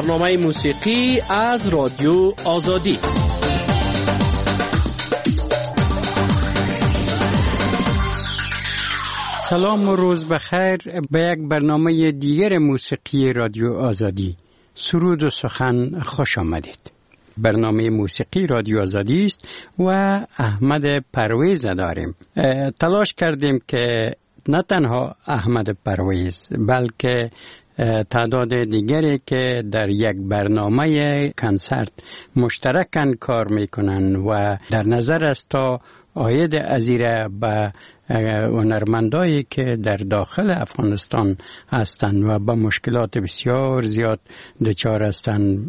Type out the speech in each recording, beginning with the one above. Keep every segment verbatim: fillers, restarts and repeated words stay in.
برنامه موسیقی از رادیو آزادی. سلام و روز بخیر به یک برنامه دیگر موسیقی رادیو آزادی. سرود و سخن خوش آمدید. برنامه موسیقی رادیو آزادی است و احمد پرویز داریم. تلاش کردیم که نه تنها احمد پرویز بلکه تعداد دیگری که در یک برنامه کنسرت مشترکاً کار میکنن و در نظر است تا آید ازیره به هنرمندایی که در داخل افغانستان هستند و با مشکلات بسیار زیاد دچار هستند،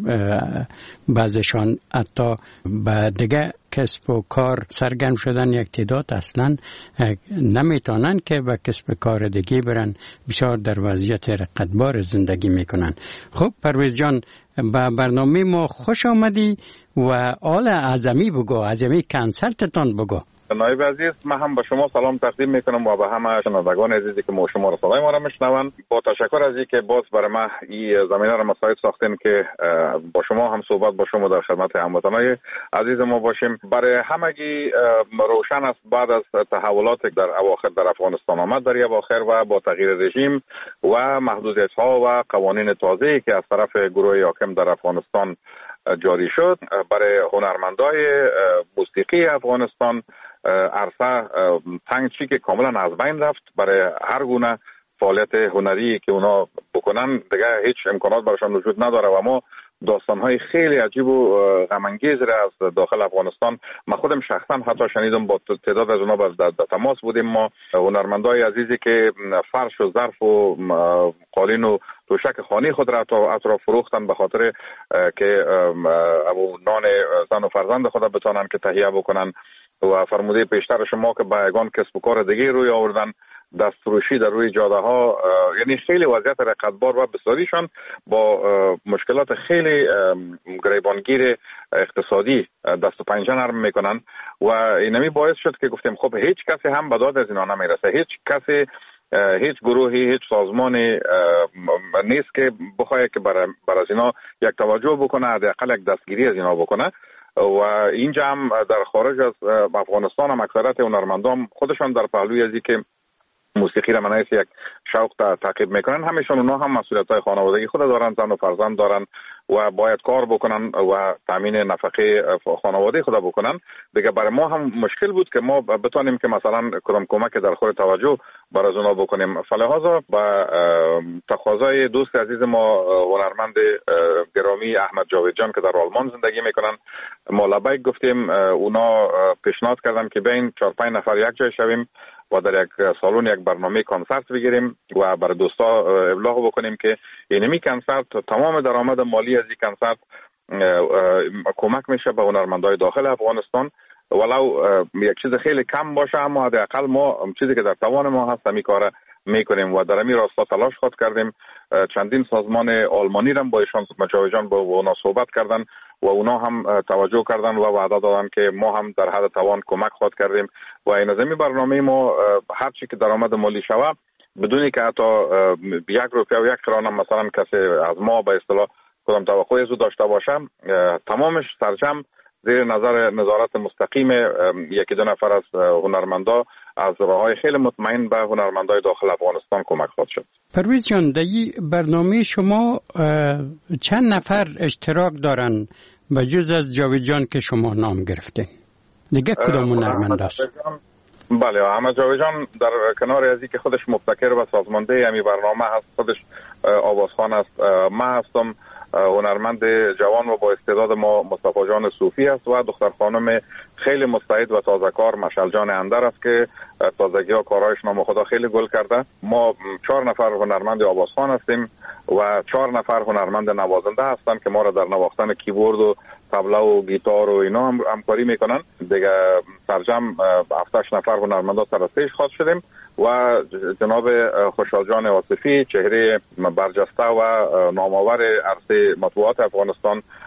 بعضشان حتی به دیگه کسب و کار سرگرم شدن، یک تعداد اصلا نمیتونن که به کسب کار دیگه برن، بسیار در وضعیت رقتبار زندگی میکنن. خب پرویز جان، به برنامه ما خوش آمدی و آل اعظمی بگو، اعظمی کنسرتتان بگو. نایب عزیز، من هم به شما سلام تقدیم میکنم و به همه شنوندگان عزیزی که ما شما را صدای ما را میشنوند. با تشکر از اینکه باز برای ما این زمینه را مساعد ساختین که با شما هم صحبت با شما در خدمت هموطنان عزیز ما باشیم. برای همگی روشن است بعد از تحولات در اواخر در افغانستان آمد در اواخر و با تغییر رژیم و محدودیت‌ها و قوانین تازه‌ای که از طرف گروه حاکم در افغانستان جاری شد، برای هنرمندای موسیقی افغانستان عرصه تنگ چی که کاملا از بین رفت. برای هر گونه فعالیت هنری که اونا بکنن دیگه هیچ امکانات براشون وجود نداره و ما داستان‌های خیلی عجیب و غم‌انگیز را از داخل افغانستان، من خودم شخصا حتی شنیدم، با تعداد از اونا در تماس بودیم. ما هنرمندای عزیزی که فرش و ظرف و قالین و توشک خانه خود را اطراف فروختن به خاطر که ابو نان زن و فرزند خود بتونن که تهیه بکنن و فرموده پیشتر شما که با یگان کسب و کار دیگه روی آوردن، دستفروشی در روی جاده ها، یعنی خیلی وضعیت رقتبار و بسیاریشان با مشکلات خیلی گریبانگیر اقتصادی دست و پنجه نرم میکنن و اینمی باعث شد که گفتیم خب هیچ کسی هم به داد از اینا نمیرسه، هیچ کسی، هیچ گروهی، هیچ سازمانی نیست که بخواد که برای بر از اینا یک توجه بکنه، حداقل یک دستگیری از اینا بکنه. و اینجا هم در خارج از افغانستان هم اکثریت هنرمندان خودشان در پهلوی ازی که موسیقی را منایس یک شوق تعقیب میکنن، همیشون اونا هم مسئولیت‌های خانوادگی خود دارن، زن و فرزند دارن و باید کار بکنن و تامین نفقه خانواده خود بکنن. دیگه برای ما هم مشکل بود که ما بتونیم که مثلا کدام کمک در خور توجه بر از اونا بکنیم. فلهذا با تقاضای دوست عزیز ما هنرمند گرامی احمد جاوید جان که در آلمان زندگی میکنن، ما لبیک گفتیم، اونا پیشنهاد کردن که بین چهار پنج نفر یک جای شویم و در یک سالن یک برنامه کنسرت بگیریم و برای دوستا ابلاغ بکنیم که اینمی کنسرت تمام درآمد مالی از این کنسرت کمک میشه به هنرمندای داخل افغانستان، ولو یک چیز خیلی کم باشه اما حداقل ما چیزی که در توان ما هست می کار میکنیم و در همین راستا تلاش خود کردیم. چندین سازمان آلمانی را با ایشان مجاوی جان با اونا صحبت کردن و اونا هم توجه کردن و وعده دادن که ما هم در حد توان کمک خود کردیم و این از این برنامه ما هر چی که درآمد مالی شوه بدونی که حتی یک روپیه و یک قران مثلا کسی از ما به اصطلاح کدام توقعی از او داشته باشم، تمامش سرجم زیر نظر نظارت مستقیم یکی دو نفر از هنرمندا از راههای خیلی مطمئن به هنرمندای داخل افغانستان کمک خواهد شد. پرویز جان، در این برنامه شما چند نفر اشتراک دارن به جز از جاوید جان که شما نام گرفتین؟ دیگه کدام هنرمند است؟ بله، احمد جاوید جان در کنار ازی که خودش مبتکر و سازمانده همی برنامه هست، خودش آوازخوان است. من هستم هنرمند جوان و با استعداد ما مصطفی جان صوفی است و دختر خانم خیلی مستعد و تازه‌کار مشعل جان اندر است که تازگی ها کارهایش نام خدا خیلی گل کرده. ما چهار نفر هنرمند آوازخوان هستیم و چهار نفر هنرمند نوازنده هستن که ما را در نواختن کیبورد و طبله و گیتار و اینا هم همکاری میکنن. دیگه سرجم هفت نفر هنرمندا سرستهش خواست شدیم و جناب خوشحال جان آصفی، چهره برجسته و نامآور عرصه مطبوعات افغانستان،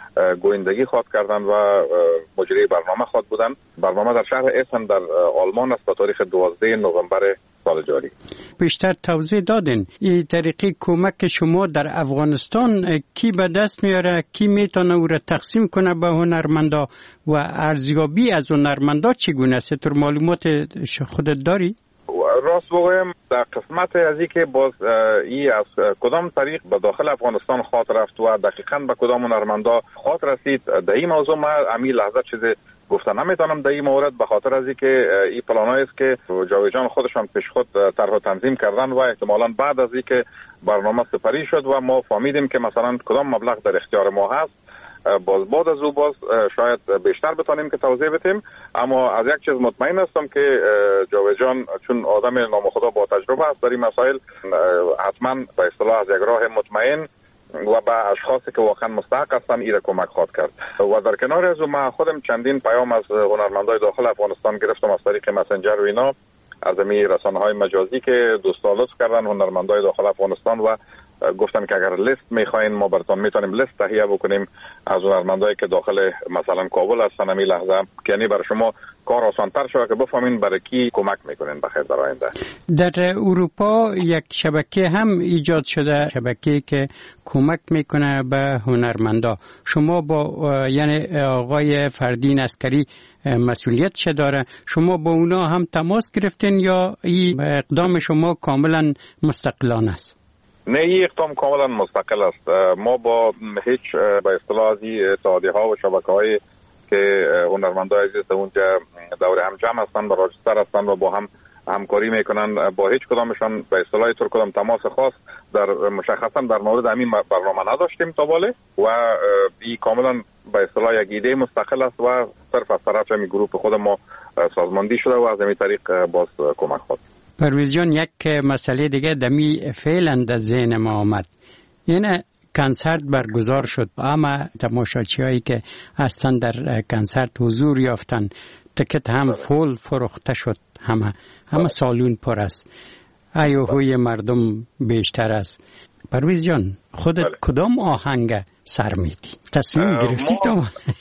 گویندگی خواد کردند و مجری برنامه خواد بودند. برنامه در شهر اسن در آلمان است با تاریخ دوازده نوامبر سال جاری. بیشتر توضیح دادین این طریقی کمک شما در افغانستان کی به دست میاره، کی میتونه او را تقسیم کنه به هنرمندا و ارزیابی از هنرمندا چگونه است؟ تو معلومات خودت داری؟ راست بگویم در قسمت از اینکه باز ای از کدام طریق به داخل افغانستان خاط رفت و دقیقاً به کدام هنرمندا خاط رسید، در این موضوع ما امی لحظه چیزی گفتن نمیتونم در این مورد، به خاطر از اینکه این پلانایی است که جاوید جان خودشان پیش خود طرح و تنظیم کردن و احتمالاً بعد از اینکه برنامه سپری شد و ما فهمیدیم که مثلا کدام مبلغ در اختیار ما هست، باز بعد از او باز شاید بیشتر بتونیم که توضیح بدیم. اما از یک چیز مطمئن هستم که جاوید جان چون آدم نامخدا با تجربه است در این مسائل، حتما به اصطلاح از یک راه مطمئن و به اشخاصی که واقعا مستحق هستن ایره کمک خواهد کرد. و در کنار از او من خودم چندین پیام از هنرمندای داخل افغانستان گرفتم از طریق مسنجر و اینا، از می رسانه‌های مجازی که دوستا لطف کردن هنرمندای داخل افغانستان و گفتن که اگر لیست میخواین ما براتون میتونیم لیست تهیه بکنیم از هنرمندایی که داخل مثلا کابل هستن همین لحظه، که یعنی برای شما کار آسان‌تر شده که بفهمین برای کی کمک میکنین بخیر در آینده. در اروپا یک شبکه هم ایجاد شده، شبکه‌ای که کمک میکنه به هنرمندا. شما با یعنی آقای فردین عسکری مسئولیت چه داره؟ شما با اونا هم تماس گرفتین یا این اقدام شما کاملا مستقلانه است؟ نه، این اقدام کاملا مستقل است. ما با هیچ به اصطلاح از اتحادیه ها و شبکه های که هنرمندای عزیز اونجا دور هم جمع هستن و راجستر هستن و با هم همکاری میکنن، با هیچ کدامشان به اصطلاح طور کدام تماس خاص در مشخصا در مورد همین برنامه نداشتیم تا باله و این کاملا به اصطلاح یک ایده مستقل است و صرف از طرف همین گروه خود ما سازماندهی شده و از همین طریق باز کمک خواهد. پرویز جان، یک مسئله دیگه دمی فعلا در ذهن ما آمد، یعنی کنسرت برگزار شد، اما تماشاچی هایی که هستن در کنسرت حضور یافتن، تکت هم فول فروخته شد، همه همه سالون پر است، ایوهوی مردم بیشتر است. پرویز جان، خودت بله. کدام آهنگ سر میدی؟ تصمیم گرفتی تو؟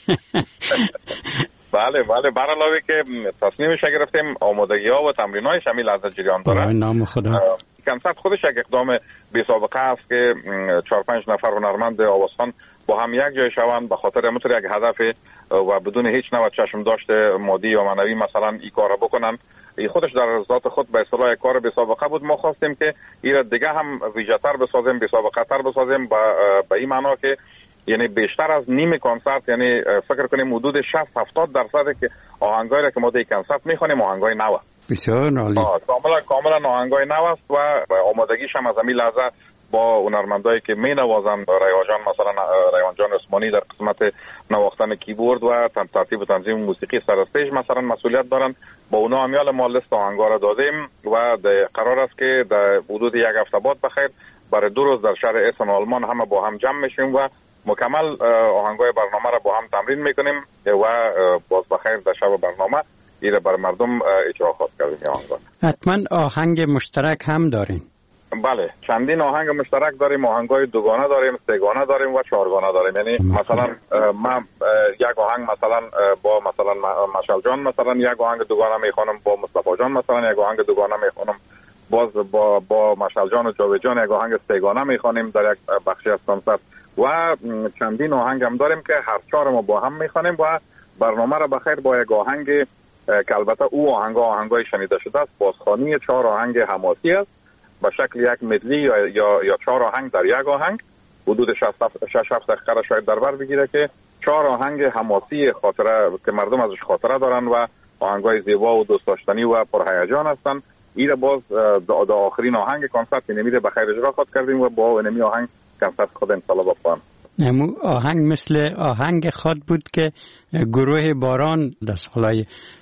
بله بله، بر علاوه که تصمیمش گرفتیم، آمادگی ها و تمرین هایش همین لحظه جریان داره. نام خدا. کنسرت خودش یک اقدام بی سابقه است که چهار پنج نفر هنرمند آوازخوان با هم یک جای شوند به خاطر همونطور یک هدف و بدون هیچ نوع چشم داشته مادی یا معنوی مثلا این کار بکنن. این خودش در ذات خود به اصطلاح یک کار بی سابقه بود. ما خواستیم که این دیگه هم ویژه‌تر بسازیم، بی سابقه تر بسازیم، به این معنا که یعنی بیشتر از نیم کنسرت، یعنی فکر کنیم حدود شصت هفتاد درصد که آهنگایی را که ما در کنسرت میخونیم آهنگای نو. بسیار عالی. کاملا کاملا آهنگای نو است و آمادگیش هم از همین لحظه با هنرمندایی که می نوازن، ریحان جان مثلا ریحان جان عثمانی در قسمت نواختن کیبورد و ترتیب و تنظیم موسیقی سر استیج مثلا مسئولیت دارن، با اونا همیال ما لیست آهنگا را دادیم و قرار است که در حدود یک هفته بعد بخیر برای دو روز در شهر اسن آلمان همه با هم جمع میشیم و مکمل آهنگای برنامه را با هم تمرین میکنیم و باز بخیر در شب برنامه ایره بر مردم اجرا خواهد کردیم. آهنگا حتما آهنگ مشترک هم داریم. بله، چندین آهنگ مشترک داریم، آهنگای دوگانه داریم، سه‌گانه داریم و چهارگانه داریم. یعنی مثلا من یک آهنگ مثلا با مثلا مشعل جان مثلا یک آهنگ دوگانه میخوانم، با مصطفی جان مثلا یک آهنگ دوگانه میخوانم، باز با با مشعل جان و جاوید جان یک آهنگ سه‌گانه میخوانیم در یک بخشی از کنسرت و چندین آهنگ هم داریم که هر چهار ما با هم میخوانیم و برنامه را بخیر با یک آهنگ که البته او آهنگ آهنگای شنیده شده است، بازخوانی چهار آهنگ حماسی است به شکل یک مدلی یا یا یا چهار آهنگ در یک آهنگ، حدود شش هفت دقیقه شاید در بر بگیره که چهار آهنگ حماسی خاطره که مردم ازش خاطره دارن و آهنگای زیبا و دوست داشتنی و پرهیجان هستن. ایره باز در آخرین آهنگ کنسرت نمیره بخیر اجرا خود کردیم و با انمی آهنگ کنسرت خود ان شاء الله بفهم. امو آهنگ مثل آهنگ خود بود که گروه باران در سالهای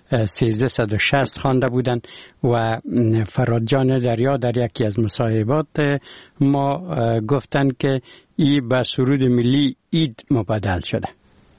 سیزده و شصت خوانده بودند و فراد جان دریا در یکی از مصاحبات ما گفتند که این به سرود ملی اید مبدل شده.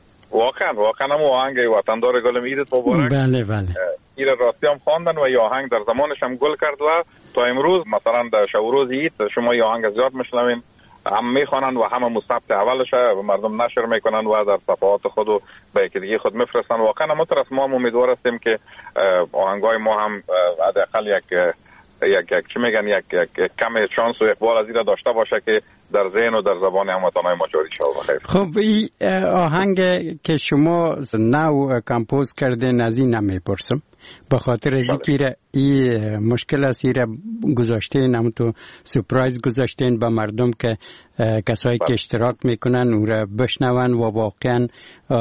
واقعا واقعا هم آهنگ وطندار گلم ایدت مبارک. بله بله. این راستی هم خواندن و این آهنگ در زمانش هم گل کرد و تا امروز مثلا در شب روز اید شما این آهنگ زیاد میشنوین. هم میخوانند و هم مصبت اولش مردم نشر میکنن و در صفحات خود و به یکی دیگه خود میفرستن. واقعا ما طرف ما امیدوار هستیم که آهنگای ما هم حداقل یک یک یک چی میگن یک یک کم شانس و اقبال از این داشته باشه که در ذهن و در زبان هموطنان ما جاری شود. بخیر. خب این آهنگ که شما نو کمپوز کردین از این نمیپرسم، به خاطر از اینکه این مشکل است را گذاشتین، هم تو سپرایز گذاشتین به مردم که کسایی که اشتراک میکنن او را بشنون و واقعا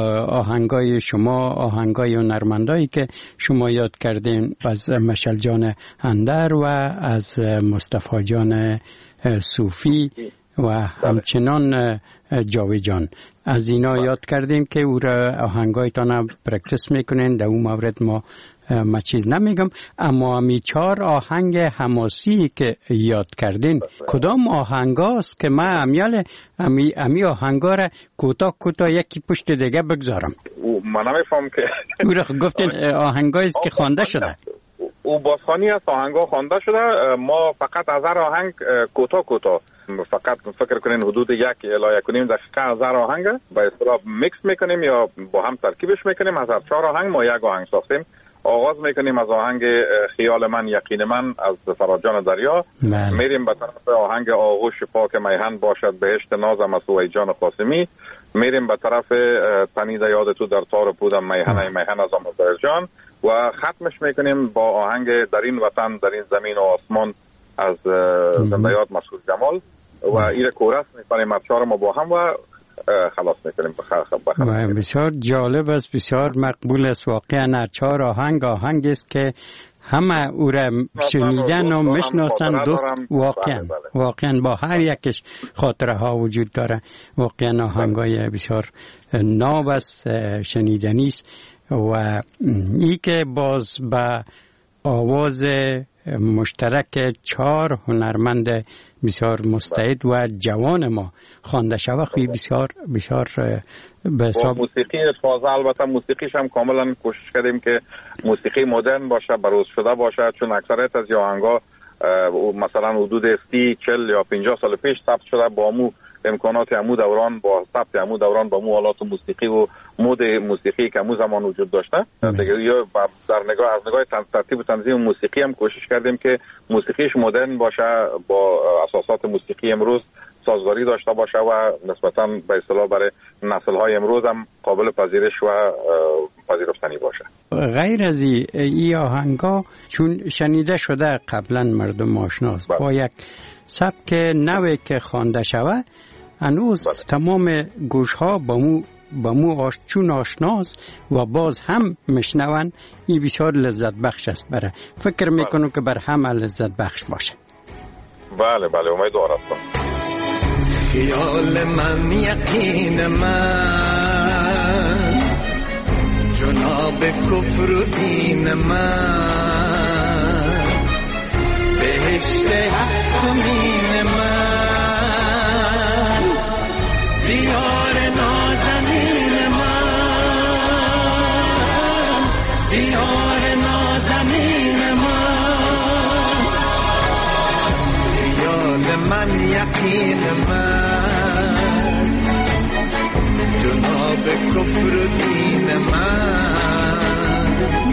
آهنگای شما، آهنگای هنرمندایی که شما یاد کردین از مشعل جان اندر و از مصطفی جان صوفی و همچنان جاوی جان، از اینا یاد کردیم که او را آهنگایتان پرکتس میکنین. در اون مورد ما ما چیز نمیگم، اما امی چهار آهنگ حماسی که یاد کردین کدام آهنگاست که من امیال امی, امی آهنگا را کوتاه کوتاه یکی پشت دیگه بگذارم؟ من نمیفهم که او را گفتین آهنگاییست که خوانده شده. او بازخوانی است، آهنگا خوانده شده. ما فقط از هر آهنگ کوتاه کوتاه فقط فکر کنین حدود یک الی یک و نیم دقیقه از هر آهنگ به اصطلاح میکس میکنیم یا با هم ترکیبش میکنیم. از هر چهار آهنگ ما یک آهنگ ساختیم. آغاز میکنیم از آهنگ خیال من یقین من از فرجان دریا، میریم به طرف آهنگ آغوش پاک میهن باشد بهشت نازم از سوی جان قاسمی، میریم به طرف تنید یاد تو در تار پودم میهن میهن از آموزای جان و ختمش میکنیم با آهنگ در این وطن در این زمین و آسمان از زنده یاد مسعود جمال و این کورس میکنیم از چهار ما با هم و خلاص میکنیم. و بسیار جالب است، بسیار مقبول است. واقعا چهار آهنگ آهنگ است که همه او را شنیدن و میشناسن دوست. واقعا واقعا با هر یکش خاطره ها وجود داره. واقعا آهنگای بسیار ناب است، شنیدنی است و ای که باز به آواز مشترک چهار هنرمند بسیار مستعد و جوان ما خوانده شود خوی بسیار بسیار به حساب موسیقی تازه. البته موسیقیش هم کاملا کوشش کردیم که موسیقی مدرن باشه، بروز شده باشه، چون اکثریت از آهنگا مثلا حدود سی چهل یا پنجاه سال پیش ثبت شده با مو امکانات امو دوران، با ثبت امو دوران با مو آلات موسیقی و مود موسیقی که امو زمان وجود داشته دیگه. یا در نگاه از نگاه ترتیب و تنظیم موسیقی هم کوشش کردیم که موسیقیش مدرن باشه، با اساسات موسیقی امروز سازگاری داشته باشه و نسبتاً به اصطلاح برای نسل‌های امروز هم قابل پذیرش و پذیرفتنی باشه. غیر از این آهنگا چون شنیده شده قبلا مردم آشناست با یک سبک نوی که خوانده شود، هنوز تمام گوش‌ها با مو با مو آش چون آشناست و باز هم میشنون. این بسیار لذت بخش است. برای فکر میکنم که بر همه لذت بخش باشه. بله بله امیدوار هستم. خیال من یقین من جناب کفر و دین من بهشت هفتمین من دیار نازنین من دیار نازنین من خیال من یقین من جناب کفر و دین من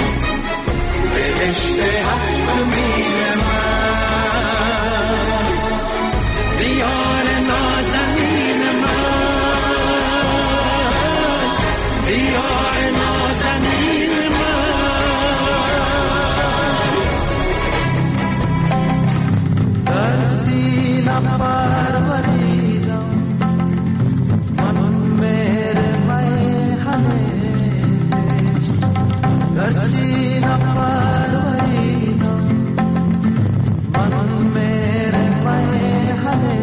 بهشت هفتمین من دیار نازنین من دیار نازنین من در سینه پروریدم من میره میهنه در سینه پروریدم من میره میهنه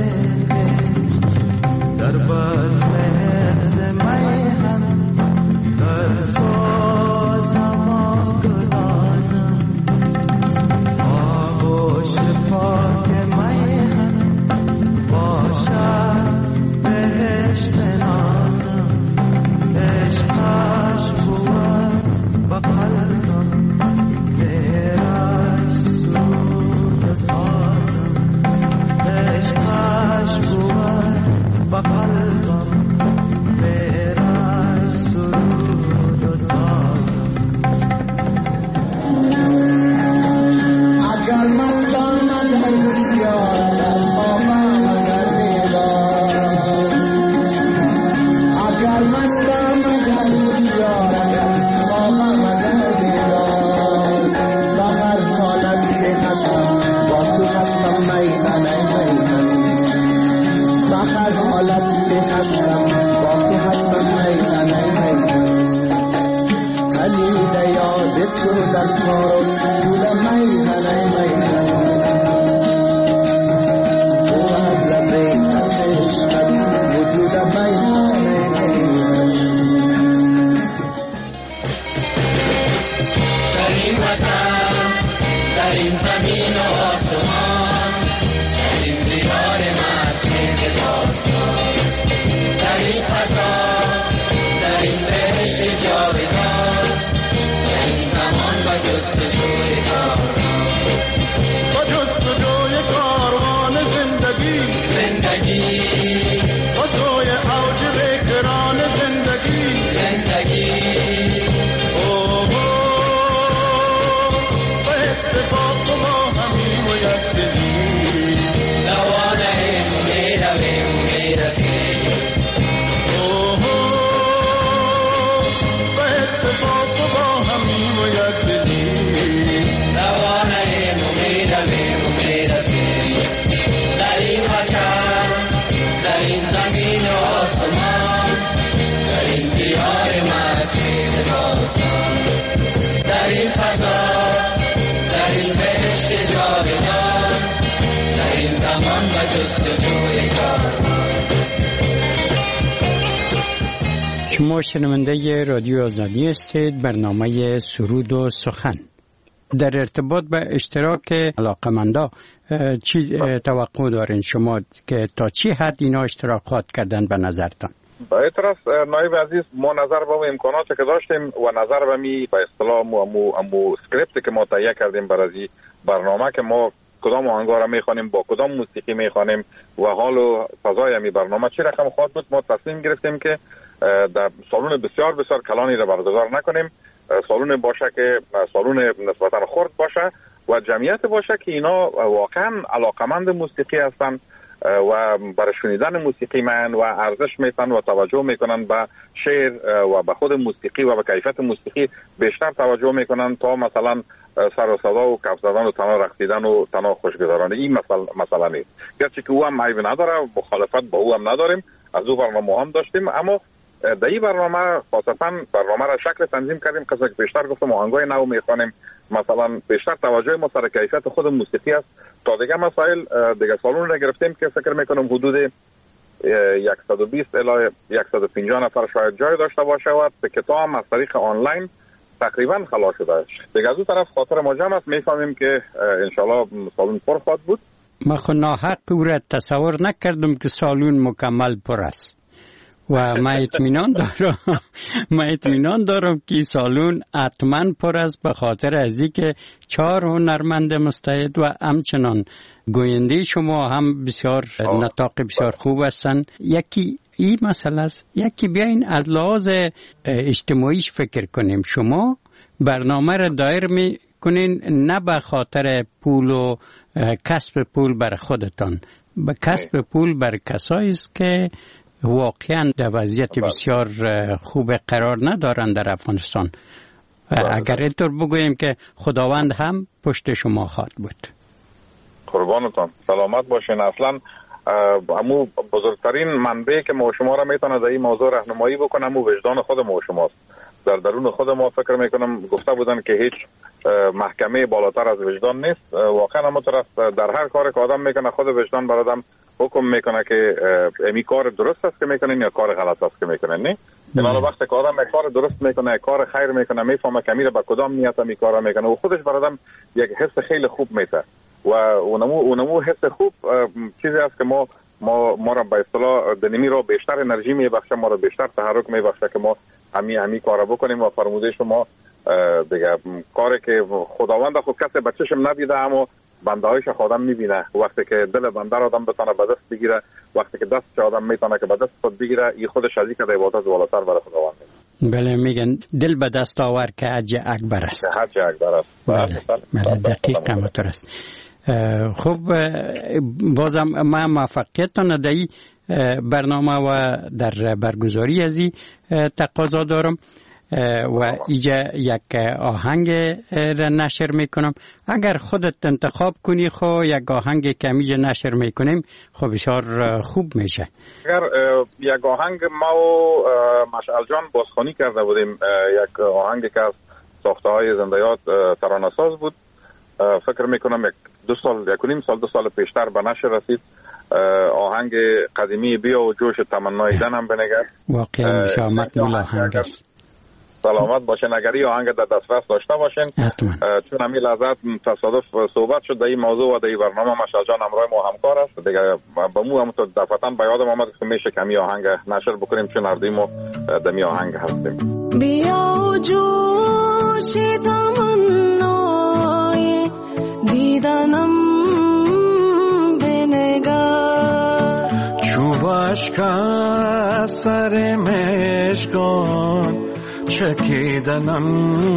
در بزم حفظ میهن در سازم آگرازم آغوش پاک میهن باشد بهشت نازم عشقش بود با قلبم آمده یاد تو در کار وجود میهن میهن او از لبه از عشق وجود میهن میهن در این وطن در این زمین و آسمان در این دیار مرکز داستان در این فضا در این بهشت جاودان در این زمان و جستجوی کاروان و جستجوی کاروان زندگی زندگی و سوی اوج بکران زندگی زندگی اوه به اتفاق با همین و یک دلی روانه میرویم میرسیم اوه به اتفاق با همین و یک دلی روانه میرویم میرسیم در این وطن در این زمین و آسمان در این دیار مرکز داستان در این فضا در این بهشت جاودان در این زمان و جستجوی کاروان شما شنونده رادیو آزادی هستید. برنامه سرود و سخن. در ارتباط به اشتراک علاقمندا چی توقع دارین شما که تا چی حد اینا اشتراکات کردن به نظرتان؟ به اعتراض نایب عزیز ما نظر به امکاناتی که داشتیم و نظر به می به اصطلاح مو امو, امو سکریپتی که ما تهیه کردیم برای برنامه که ما کدام آهنگا را میخوانیم با کدام موسیقی میخوانیم و حال و فضای می برنامه چی رقم خواهد بود، ما تصمیم گرفتیم که در سالن بسیار بسیار کلانی را برگزار نکنیم. سالن باشه که سالن نسبتا خرد باشه و جمعیت باشه که اینا واقعا علاقمند موسیقی هستن و برای شنیدن موسیقی من و ارزش میتن و توجه میکنن به شعر و به خود موسیقی و به کیفیت موسیقی بیشتر توجه میکنن تا مثلا سر و صدا و کف زدن و تنها رقصیدن و تنها خوشگذرانی. این مثلا مثلا نیست، گرچه که او هم عیب نداره، مخالفت با او هم نداریم، از او برنامه هم داشتیم، اما در این برنامه خاصتا برنامه را شکل تنظیم کردیم که بیشتر گفتم آهنگای نو میخوانیم، مثلا بیشتر توجه ما سر کیفیت خود موسیقی است. تا دیگه مسائل دیگه سالن را گرفتیم که فکر میکنم حدود صد و بیست الی صد و پنجاه نفر شاید جای داشته باشه و تکتا هم از طریق آنلاین تقریبا خلاص شده. دیگه از اون طرف خاطر ما جمع است، میفهمیم که انشالله سالن پر خواهد بود. ما خود ناحق او را تصور نکردم که سالن مکمل پر است و ما اطمینان دارم ما اطمینان دارم که سالن حتما پر است، به خاطر از اینکه چهار هنرمند مستعد و همچنان گوینده شما هم بسیار نطاق بسیار خوب هستند. یکی این مسئله است، یکی بیاین از لحاظ اجتماعیش فکر کنیم. شما برنامه را دایر می کنین نه به خاطر پول و کسب پول بر خودتان، به کسب پول بر کسایی است که واقعا در وضعیت بسیار خوب قرار ندارند در افغانستان. اگر اینطور بگوییم که خداوند هم پشت شما خواهد بود. قربانتان، سلامت باشین. اصلا همو بزرگترین منبعی که ما شما را میتونه در این موضوع راهنمایی بکنه همو وجدان خود ما شماست. در درون خود ما فکر میکنم گفته بودن که هیچ محکمه بالاتر از وجدان نیست. واقعا هم طرف در هر کاری که آدم میکنه خود وجدان بر آدم حکم میکنه که امی کار درست است که میکنین یا کار غلط است که میکنین. نه اینا وقتی که آدم یک کار درست میکنه، کار خیر میکنه، میفهمه که میره با کدام نیت می کارا میکنه و خودش بر آدم یک حس خیلی خوب میده و اونمو اونمو حس خوب چیزی است که ما ما ما را به اصطلاح دنیمی رو بیشتر انرژی میبخشه، ما رو بیشتر تحرک میبخشه که ما همی همی کارا بکنیم و فرموده شما دیگه کاری که خداوند خود کسی بچه‌شم ندیده اما بنده هایش خودم میبینه. وقتی که دل بنده آدم بتونه به دست بگیره، وقتی که دست آدم میتونه که به دست خود بگیره، این خودش از اینکه عبادت بالاتر برای خداوند. بله میگن دل به دست آور که حج اکبر است. حج اکبر است. بله, بله دقیق همطور است. خب بازم ما موفقیتتان در این برنامه و در برگزاری از این تقاضا دارم و اینجا یک آهنگ را نشر میکنم. اگر خودت انتخاب کنی خو یک آهنگ کمی نشر میکنیم خب بسیار خوب میشه. اگر یک آهنگ ما و مشعل جان بازخوانی کرده بودیم، یک آهنگ که از ساخته های زنده یاد ترانه ساز بود. فکر میکنم یک دو سال یک و نیم سال دو سال پیشتر به نشر رسید. آهنگ قدیمی بیا و جوش تمنای دن هم بنگر. واقعا شامت مولا آهنگ است. سلامت باشین. اگر این آهنگ در دسترس داشته باشین، چون همین لحظت تصادف صحبت شد در این موضوع و در این برنامه مشعل جان همراه ما همکار است دیگه. با مو هم تو دفعتاً به یادم آمد که میشه کمی آهنگ نشر بکنیم، چون هر دوی ما در می آهنگ هستیم. بیا و جوش تمنای دیدنم بنگر، چوبش که سر مشکان چکیدنم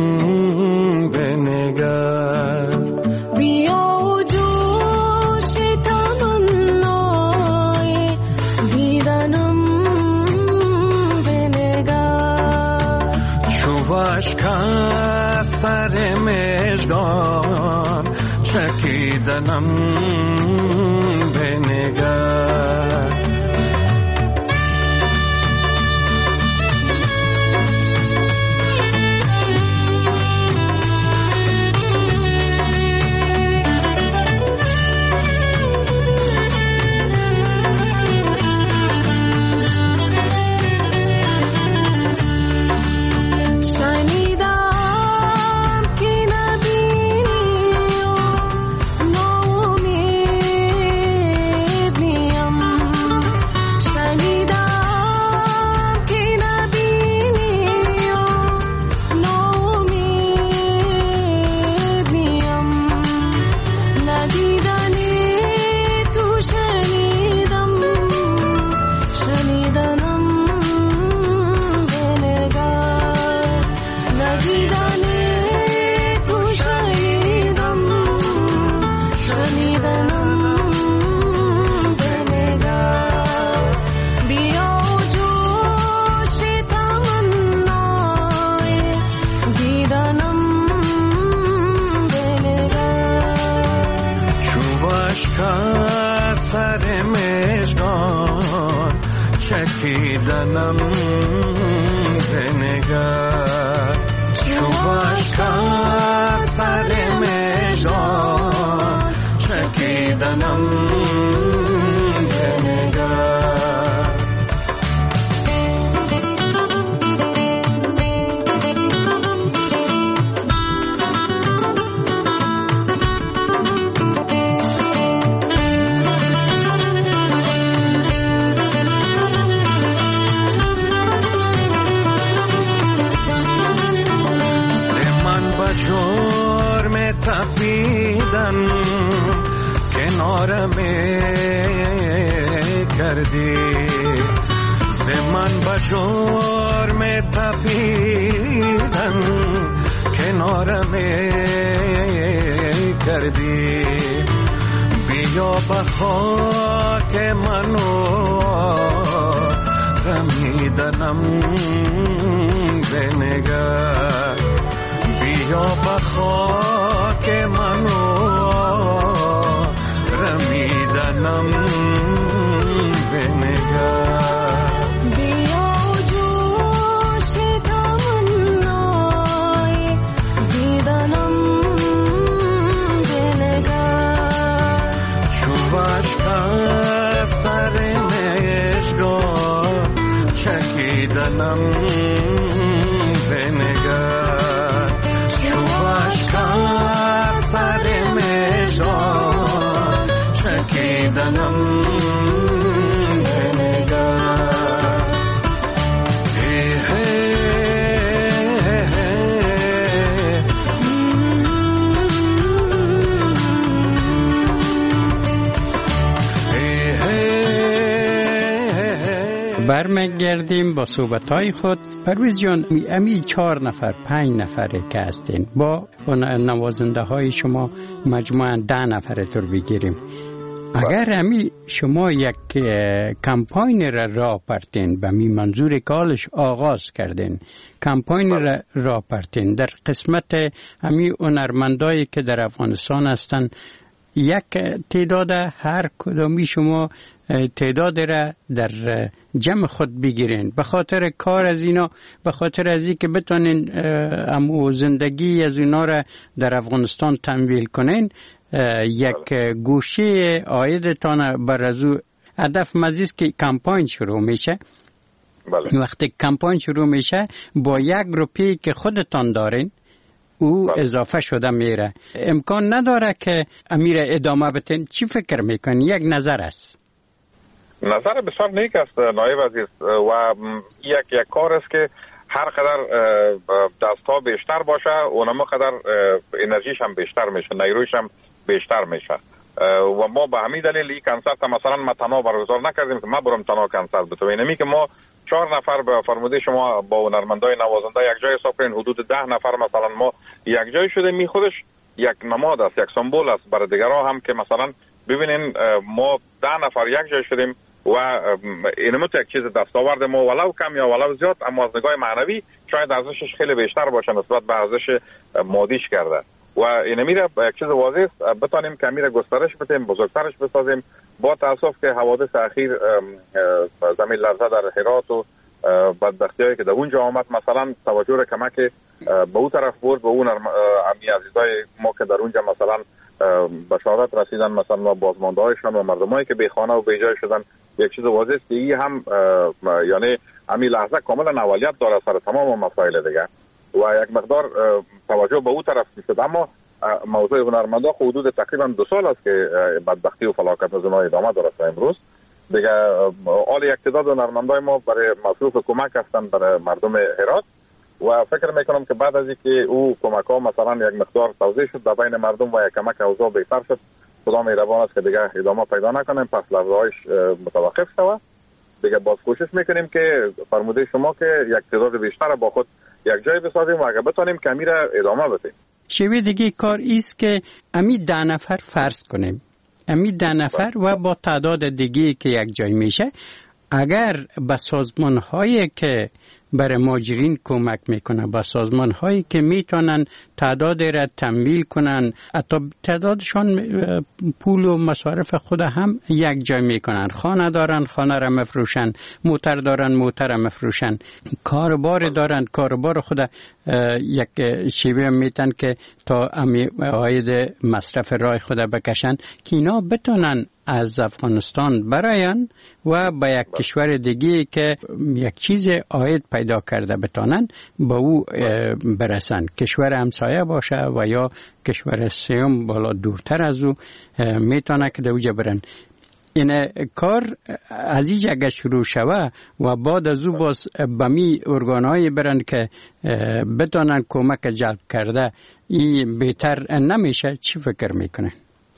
بنگر. بیا و جوش تمنای دیدنم بنگر، چوبش که سر مشگان چکیدنم بنگر. چکیدنم بنگر، چوبش که سر مژگان چکیدنم بنگر. جرم تپیدن کنارم کردی، زمان با جرم تپیدن کنارم کردی. بیا به خاک منو رمیدنم بنگر، بیا به خاک منو رمیدنم بنگر. بیا و جوش تمنای دیدنم بنگر، چوبش که سر مژگان چکیدنم بنگر، چوبش که سر مژگان چکیدنم بنگر. برمیگردیم با صحبت‌های خود. پرویز جان، امی چهار نفر پنج نفره که هستین با نوازنده های شما مجموعاً ده نفره تر بگیریم، اگر امی شما یک کمپاین را راه پرتین به می منظور کالش آغاز کردین، کمپاین را راه پرتین در قسمت امی هنرمندایی که در افغانستان هستن، یک تعداد هر کدامی شما تعداد را در جمع خود بگیرین، به خاطر کار از اینا، به خاطر از این که بتونین امو زندگی از اینا را در افغانستان تمویل کنین. یک گوشه آیدتان بر از او هدف مزیست که کمپاین شروع میشه. بله. وقتی کمپاین شروع میشه با یک روپی که خودتان دارین او بله. اضافه شده میره. امکان نداره که امیر ادامه بتین. چی فکر میکنی؟ یک نظر است. نظر بسیار نیک است نایب عزیز و یک یک کار است که هر قدر دستها بیشتر باشه اونم قدر انرژیش هم بیشتر میشه، نیرویش هم بیشتر میشه و ما به همین دلیل این کنسرت مثلا ما تنها برگزار نکردیم که ما برم تنها کنسرت بتوینم. اینی که ما چهار نفر به فرموده شما با هنرمندای نوازنده یک جای حساب کنین، حدود ده نفر مثلا ما یک جای شده. می خودش یک نماد است، یک سمبل است برای دیگرها هم که مثلا ببینین ما ده نفر یک جای شدیم و اینم یک چیز دستاورد ما ولو کم یا ولو زیاد، اما از نگاه معنوی شاید ارزشش خیلی بیشتر باشه نسبت به ارزش مادیش کرده و این میره یک چیز واضح است بتونیم که میره گسترش بدیم، بزرگترش بسازیم. با تاسف که حوادث اخیر زمین لرزه در هرات و بدبختیایی که در اونجا آمد مثلا توجه را کمک به اون طرف برد، به اون امی عزیزای ما که در اونجا مثلا به شهادت رسیدن، مثلا بازمانده هایشان و مردمایی که بی خانه و بی جای شدن. یک چیز واضح است که این هم یعنی همین لحظه کاملا اولویت داره سر تمام مسائل دیگه و یک مقدار توجه به اون طرف شد. اما موضوع هنرمندا حدود تقریبا دو سال است که بدبختی و فلاکت از اونها ادامه داره تا امروز دیگه. آل یک تعداد هنرمندای ما برای مصروف کمک هستن برای مردم هرات و فکر میکنم که بعد از اینکه او کمک ها مثلا یک مقدار توزیع شد در بین مردم و یک کمک اوضاع بهتر شد، خدا مهربان است که دیگه ادامه پیدا نکنیم، پس لرزه‌هایش متوقف شود. دیگه باز کوشش میکنیم که فرموده شما که یک تعداد بیشتر با خود یک جای بسازیم و اگه بتونیم کمی را ادامه بدیم. شوی دیگه کار ایست که امی ده نفر فرض کنیم، امی ده نفر و با تعداد دیگه که یک جای میشه، اگر به سازمان هایی که برای مهاجرین کمک میکنه، با سازمان هایی که میتونن تعداد را تمویل کنن، حتی تعدادشان پول و مصارف خود هم یک جای میکنن، خانه دارن خانه را مفروشن، موتر دارن موتر را مفروشن، کاربار دارن کاربار خود یک شیوه میتن که تا امی عاید مصرف رای خود بکشن که اینا بتونن از افغانستان براین و با یک کشور دیگه که یک چیز عاید پیدا کرده بتانن با او برسن، کشور همسایه باشه و یا کشور سیوم بالا دورتر از او میتونه که دوجه برن. این کار از این جگه شروع شوه و بعد از او باز بمی ارگانهایی برن که بتانن کمک جلب کرده، این بهتر نمیشه؟ چی فکر میکنه؟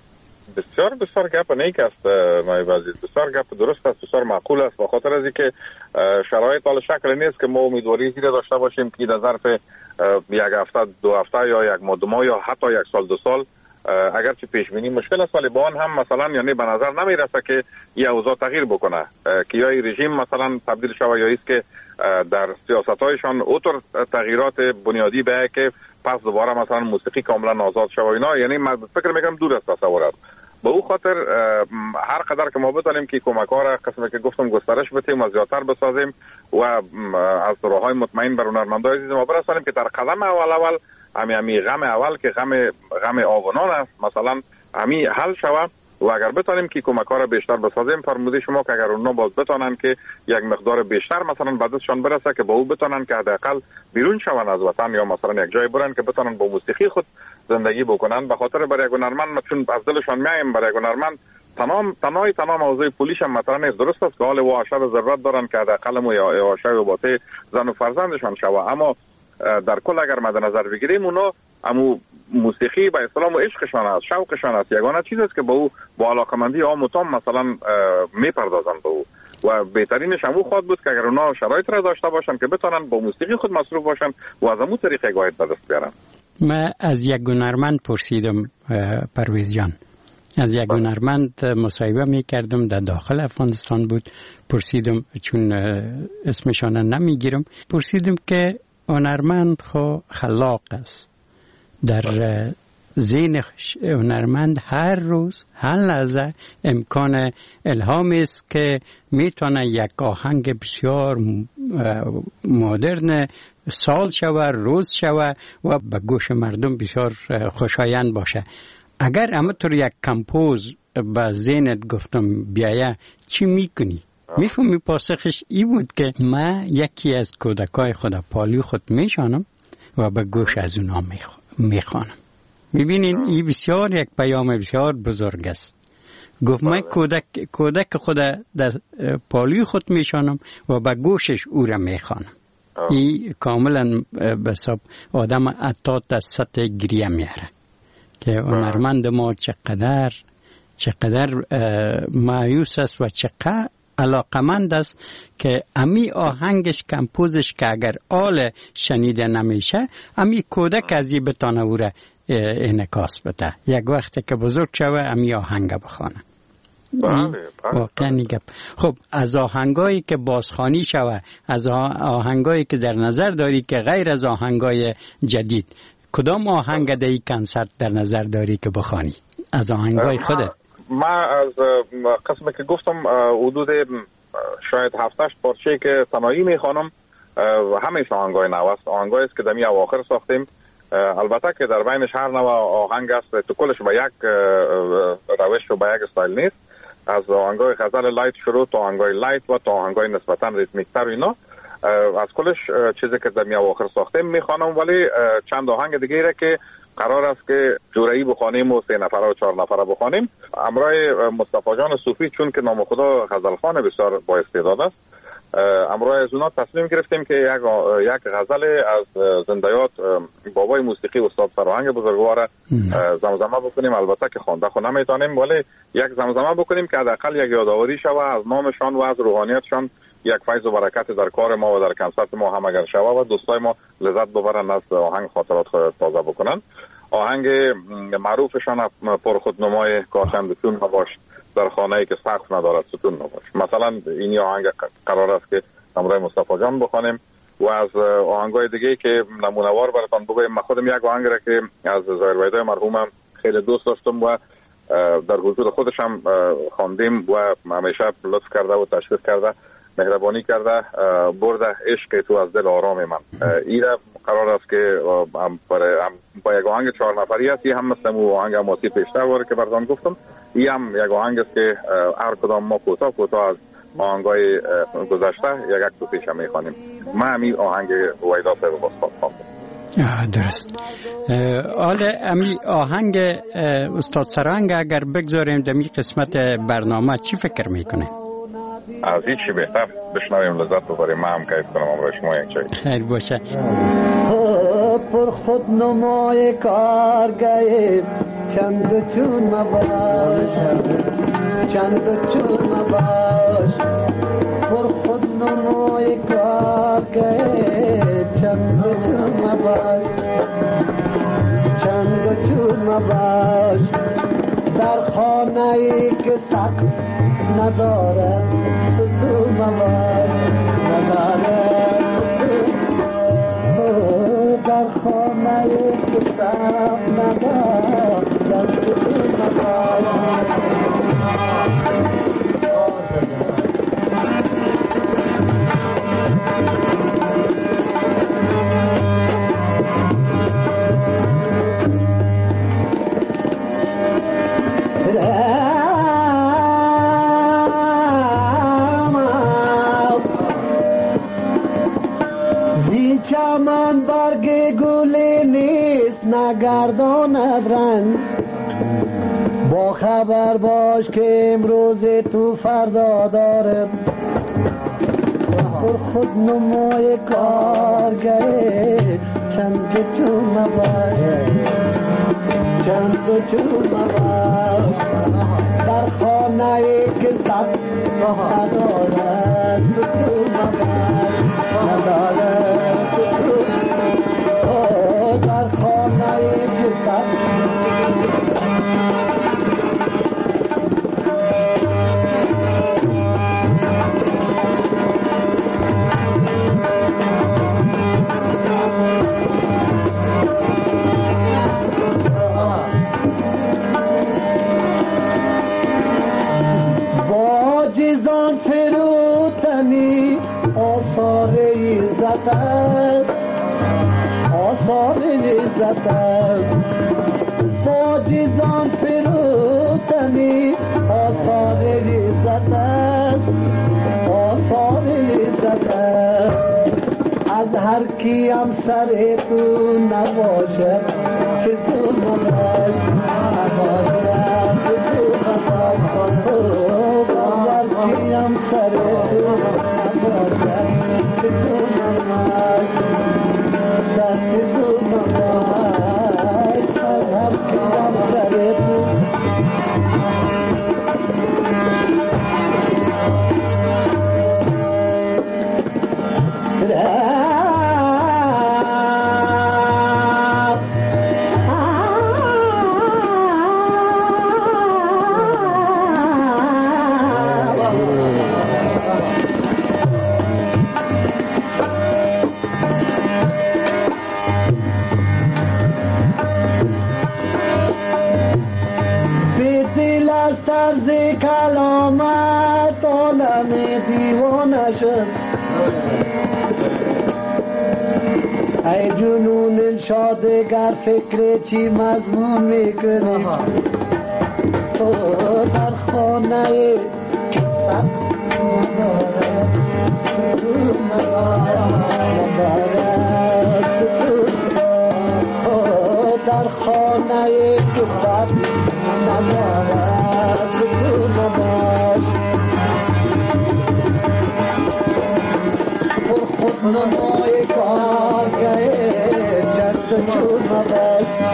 بسیار بسیار گپ نیک است نایب عزیز، بسیار گپ درست است، بسیار معقول است. بخاطر از اینکه شرایط حال شکل نیست که ما امیدواری زیر داشته باشیم که در ظرف یک هفته دو هفته یا یک ماه دو ماه یا حتی یک سال دو سال اگرچه پیش بینی مشکل است ولی با آن هم مثلا یعنی به نظر نمیرسه که این اوضاع تغییر بکنه، که یا رژیم مثلا تبدیل شود یا است که در سیاست‌هایشان اوتر تغییرات بنیادی به که پس دوباره مثلا موسیقی کاملا آزاد شود اینا. یعنی من فکر میکنم دور است تصور است. به او خاطر هر قدر که ما بتونیم که کمک ها را قسمی که گفتم گسترش بدیم و زیادتر بسازیم و از راههای مطمئن بر هنرمندای عزیز ما برسانیم که در قدم اول اول همی همی غم اول که غم غم آونان است مثلا همی حل شود و اگر بتونیم که کمک ها را بیشتر بسازیم، فرموده شما که اگر اونها باز بتونن که یک مقدار بیشتر مثلا بعدشان برسه که با او بتونن که حداقل بیرون شون از وطن یا مثلا یک جای برن که بتونن با موسیقی خود زندگی بکنن. به خاطر برای یک هنرمند چون از دلشان میایم برای یک هنرمند تمام تنهای تمام موضوع پولیش هم مطرح نیست. درست است که حال و عاشق ضرورت دارن که حداقل یا عاشق و باته زن و فرزندشان شوه، اما در کل اگر مد نظر بگیریم اونا امو موسیقی با اسلام و عشقشان است، شوقشان است، یگانه چیز است که با او با علاقمندی عام و تام مثلا میپردازن به او و بهترینش همون خواهد بود که اگر اونا شرایط را داشته باشن که بتونن با موسیقی خود مصروف باشن و از همون طریق عاید به دست بیارن. من از یک هنرمند پرسیدم پرویز جان، از یک هنرمند مصاحبه میکردم در داخل افغانستان بود، پرسیدم چون اسمشان نمیگیرم، پرسیدم که هنرمند خو خلاق است، در ذهن هنرمند هر روز هر لحظه امکان الهام است که میتونه یک آهنگ بسیار مدرن سال شوه، روز شوه و به گوش مردم بسیار خوشایند باشه. اگر همطور یک کمپوز به ذهنت گفتم بیایه چی میکنی؟ میفهمی پاسخش ای بود که من یکی از کودکای خود پالیو خود میشانم و به گوش از اونا میخوانم. میبینین این بسیار یک پیام بسیار بزرگ است. گفت من کودک کودک خود در پالیو خود میشانم و به گوشش او را میخوانم. این کاملا به حساب آدم اتات از سطح گریه میاره که هنرمند ما چقدر چقدر مایوس است و چقدر علاقمند است که امی آهنگش کمپوزش که اگر آل شنیده نمیشه امی کودک ازی بتانه او را انعکاس بده. یک وقتی که بزرگ شوه امی آهنگ بخوانه. واقعا گپ. خب از آهنگایی که بازخوانی شوه، از آهنگایی که در نظر داری که غیر از آهنگای جدید، کدام آهنگ در این کنسرت در نظر داری که بخوانی از آهنگای خودت؟ ما از قسمی که گفتم حدود شاید هفتش پارچه که تنهایی میخوانم همیشه آهنگای نو است. آهنگایی است که دمی اواخر ساختیم. البته که در بینش هر نوع آهنگ است، تو کلش به یک روش و به یک استایل نیست. از آهنگای غزل لایت شروع تا آهنگای لایت و تا آهنگای نسبتا ریتمیکتر و اینا، از کلش چیزی که در می اواخر ساختیم میخوانم. ولی چند آهنگ دیگه که قرار است که جورایی بخوانیم و سه نفره و چهار نفره بخوانیم. امرای مصطفی جان صوفی چون که نام خدا غزلخوان بسیار با استعداد است، امرای از اونا تصمیم گرفتیم که یک یک غزل از زندیات بابای موسیقی استاد فرهنگ بزرگوار زمزمه بکنیم. البته که خوانده خو نمیتونیم ولی یک زمزمه بکنیم که حداقل یک یادآوری شوه از نامشان و از روحانیتشان، یک فیض و برکت در کار ما و در کنسرت ما هم اگر شوه و دوستای ما لذت ببرن از آهنگ خاطرات خود تازه بکنن. آهنگ معروفشان پرخودنمای کاشند ستون نباش، در خانه‌ای که سقف ندارد ستون نباش. مثلا این آهنگ قرار است که همراه مصطفی جان بخوانیم و از آهنگای دیگه که نمونه‌وار براتون بگویم. من خودم یک آهنگ را که از ظاهر ویدای مرحومم خیلی دوست داشتم و در حضور خودش هم خواندیم و همیشه لطف کرده و تشویق کرده، مهربانی کرده، برده عشق تو از دل آرام من. این قرار است که با یک آهنگ چهار نفری است. این هم مثل مو آهنگ ماسی پیشتر واره که براتون گفتم. این هم یک آهنگ است که هر کدام ما کوتاه کوتاه از آهنگای گذشته یک یک دوتیش هم میخوانیم. من همین آهنگ ویدا صاحب باز خواندم. درست. حالا امی آهنگ استاد سرهنگ اگر بگذاریم در می قسمت برنامه چی فکر میکنه؟ از هیچ چی بهتر بشنویم، لذت ببریم. من هم کیف کنم امروز شما یک چایی. خیر باشه. پر خود نمای کار گئے چند چون مباش، چند چون مباش. پر خود نمای کار گئے چند چون مباش، چند چون مباش. در خانه ای که سقف نداره ستون مباش، نداره در خانه ای که سقف نداره ستون مباش. چمن برگ گلی نیست نگرداند رنگ، با خبر باش که امروز تو فردا داره. پر خود نمای کار گئے چند چون مباش، چند چون مباش. در خانه ای که سقف ندارد ستون مباش، ندارد در خانه ای که سقف ریزت است با جیزان فروتنی آثار ریزت است آثار ریزت است از هر کیم سر تو نباشد که تو نباش نباشد که تو نباش از هر کیم سر تو نباشد که تو نباش که تو نباش از هر کیم سر تو کلامت عالم دیوانه شد ای جنون شادگر فکر چی مضمون میکنی تو در خانه در خانه کفر ندارد تو نباش پر خود نمای کارگه چند تو نباش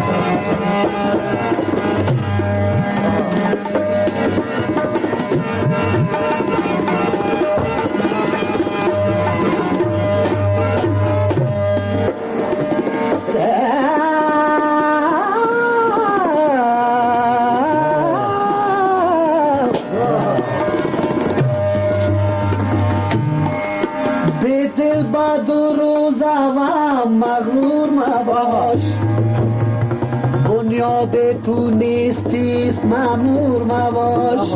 مغرور مباش بنیاد تو نیستیست مأمور مباش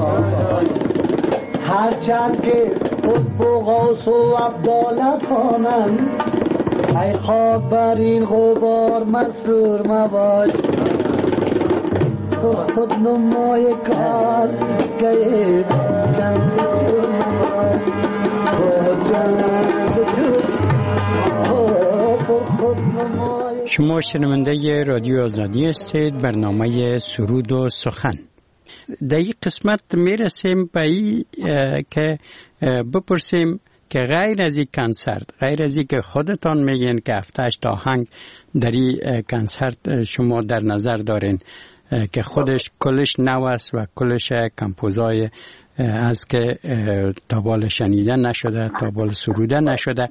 هرچند که خود بغاس و عبدالت خوانند ای خواب بر این غبار مسرور مباش تو خود نمای کار گیر چند تو مباش تو چند تو شما شنونده رادیو آزادی هستید. برنامه سرود و سخن. در این قسمت میرسیم به این که بپرسیم که غیر از این کنسرت، غیر از این که خودتان میگین که هفتهش آهنگ در این کنسرت شما در نظر دارین که خودش کلش نو است و کلش کمپوزای از که تا بال شنیده نشده، تا بال سروده نشده،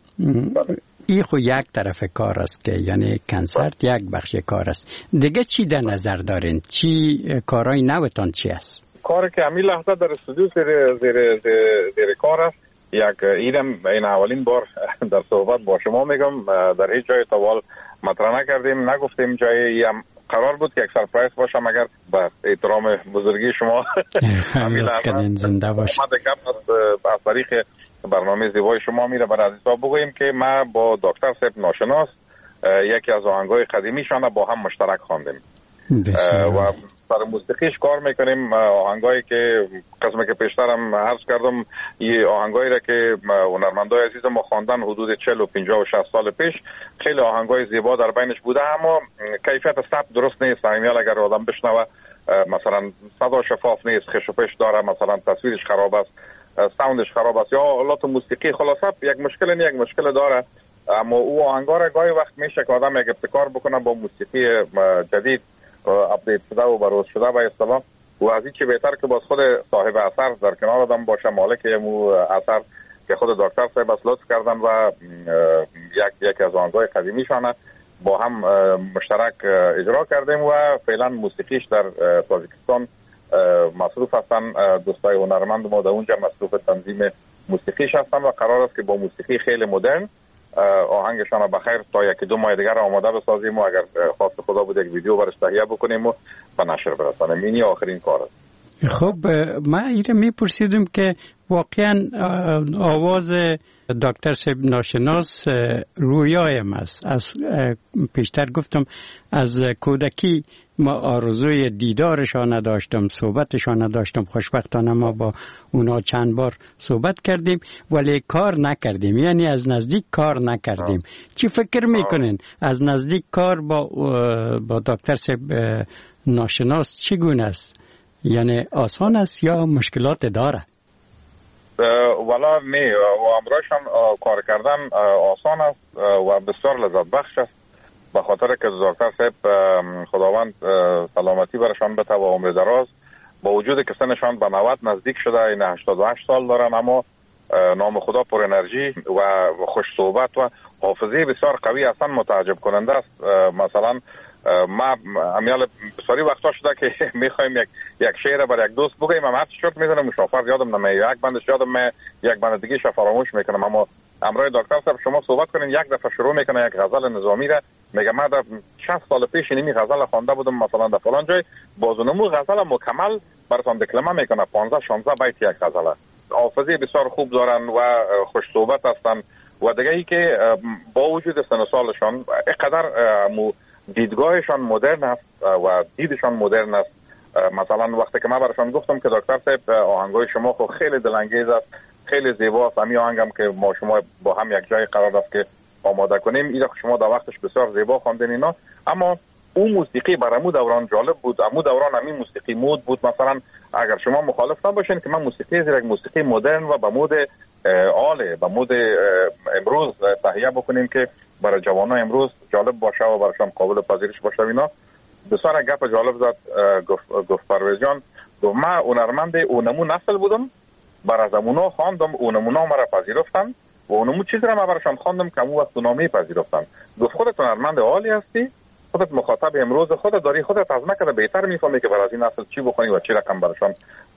این خو یک طرف کار است که یعنی کنسرت یک بخش کار است. دیگه چی در نظر دارین؟ چی کارهای نوتان چی است؟ کاری که همین لحظه در استودیو زیر زیر زیر کار است. یک ایدم این اولین بار در صحبت با شما میگم، در هیچ جای تاول مطرح نکردیم، نگفتیم جایی هم قرار بود که یک سرپرایز باشه، مگر به احترام بزرگی شما همین لحظه زنده باشه. از طریق برنامه زیبای شما میره برای عزیزا بگوییم که ما با دکتر صاحب ناشناس یکی از آهنگای قدیمیشان با هم مشترک خواندیم و سر موسیقیش کار میکنیم. آهنگایی که قسمه که پیشترم عرض کردم، این آهنگایی را که هنرمندای عزیز ما خواندن حدود چهل و پنجاه و شصت سال پیش، خیلی آهنگای زیبا در بینش بوده، اما کیفیت ثبت درست نیست. امیال اگر آدم بشنوه مثلا صدا شفاف نیست، خش و پش داره، مثلا تصویرش خراب است، ساوندش خراب است، یا آلات موسیقی خلاصه یک مشکل نه یک مشکل داره. اما او آهنگا را گاهی وقت میشه که آدم یک ابتکار بکنه با موسیقی جدید اپدیت شده و بروز شده به اصطلاح، و از این چه بهتر که باز خود صاحب اثر در کنار آدم باشه، مالک مو اثر که خود دکتر صاحب از لطف کردن و یک یک از آهنگای قدیمیشانه با هم مشترک اجرا کردیم و فعلا موسیقیش در تاجیکستان مصروف هستن. دوستای هنرمند ما در اونجا مصروف تنظیم موسیقیش هستن و قرار است که با موسیقی خیلی مدرن آهنگشان بخیر تا یکی دو ماه دیگر آماده بسازیم و اگر خواست خدا بود یک ویدیو برش تهیه بکنیم و به نشر برسانیم. اینی آخرین کار است. خب من ایره میپرسیدم که واقعا آواز دکتر صاحب ناشناس رویایم است. از پیشتر گفتم از کودکی ما آرزوی دیدارشان نداشتم، صحبتشان نداشتم. خوشبختانه ما با اونا چند بار صحبت کردیم ولی کار نکردیم، یعنی از نزدیک کار نکردیم. چی فکر میکنین از نزدیک کار با با دکتر صاحب ناشناس چگونه است؟ یعنی آسان است یا مشکلات داره؟ والا نه، و امرایشان کار کردن آسان است و بسیار لذت بخش است، به خاطر که دکتر صاحب خداوند سلامتی برشان بده و عمر دراز، با وجود که سنشان به نود نزدیک شده، این هشتاد و هشت سال دارن، اما نام خدا پر انرژی و خوش صحبت و حافظه بسیار قوی هستن. متعجب کننده است. مثلا ما امیال بسیاری وقتا شده که میخوایم یک یک شعر برای یک دوست بگیم، اما هر چی شد میدونم مشافر یادم نمیاد، یک بندش یادم می یک بند دیگه ش فراموش میکنم. اما امروز دکتر صاحب شما صحبت کنین، یک دفعه شروع میکنه یک غزل نظامی را، میگه من در شصت سال پیش اینمی غزل خوانده بودم مثلا در فلان جای، بازونمو غزل مکمل براتون دکلمه میکنه، پانزده شانزده بیت یک غزله. حافظه بسیار خوب دارن و خوش صحبت هستن و دیگه ای که با وجود سن و سالشان اینقدر دیدگاهشان مدرن است و دیدشان مدرن است. مثلا وقتی که من براشان گفتم که دکتر صاحب آهنگای شما خو خیلی دلانگیز است، خیلی زیباست، همین آهنگم که ما شما با هم یک جای قرار است که آماده کنیم، اینا شما در وقتش بسیار زیبا خواندین اینا، اما اون موسیقی برامو دوران جالب بود. امو دوران همین موسیقی مود بود. مثلا اگر شما مخالف نباشین که من موسیقی زیر یک موسیقی مدرن و به مود آله، به مود امروز تهیه بکنیم که برای جوانان امروز جالب باشه و براشون قابل پذیرش باشه. اینا بسیار گپ جالب زد گفت گفت پرویز جان. گفت من هنرمند اونمو نسل بودم، بر از امونا خواندم، اونمونا مرا پذیرفتن و اونمو چیزی را من براشون خواندم که امو وقت نامی پذیرفتن. گفت خودت هنرمند عالی هستی، خودت مخاطب امروز خودت داری، خودت از مکه بهتر میفهمی که برای این نسل چی بخونی و چی رقم براشون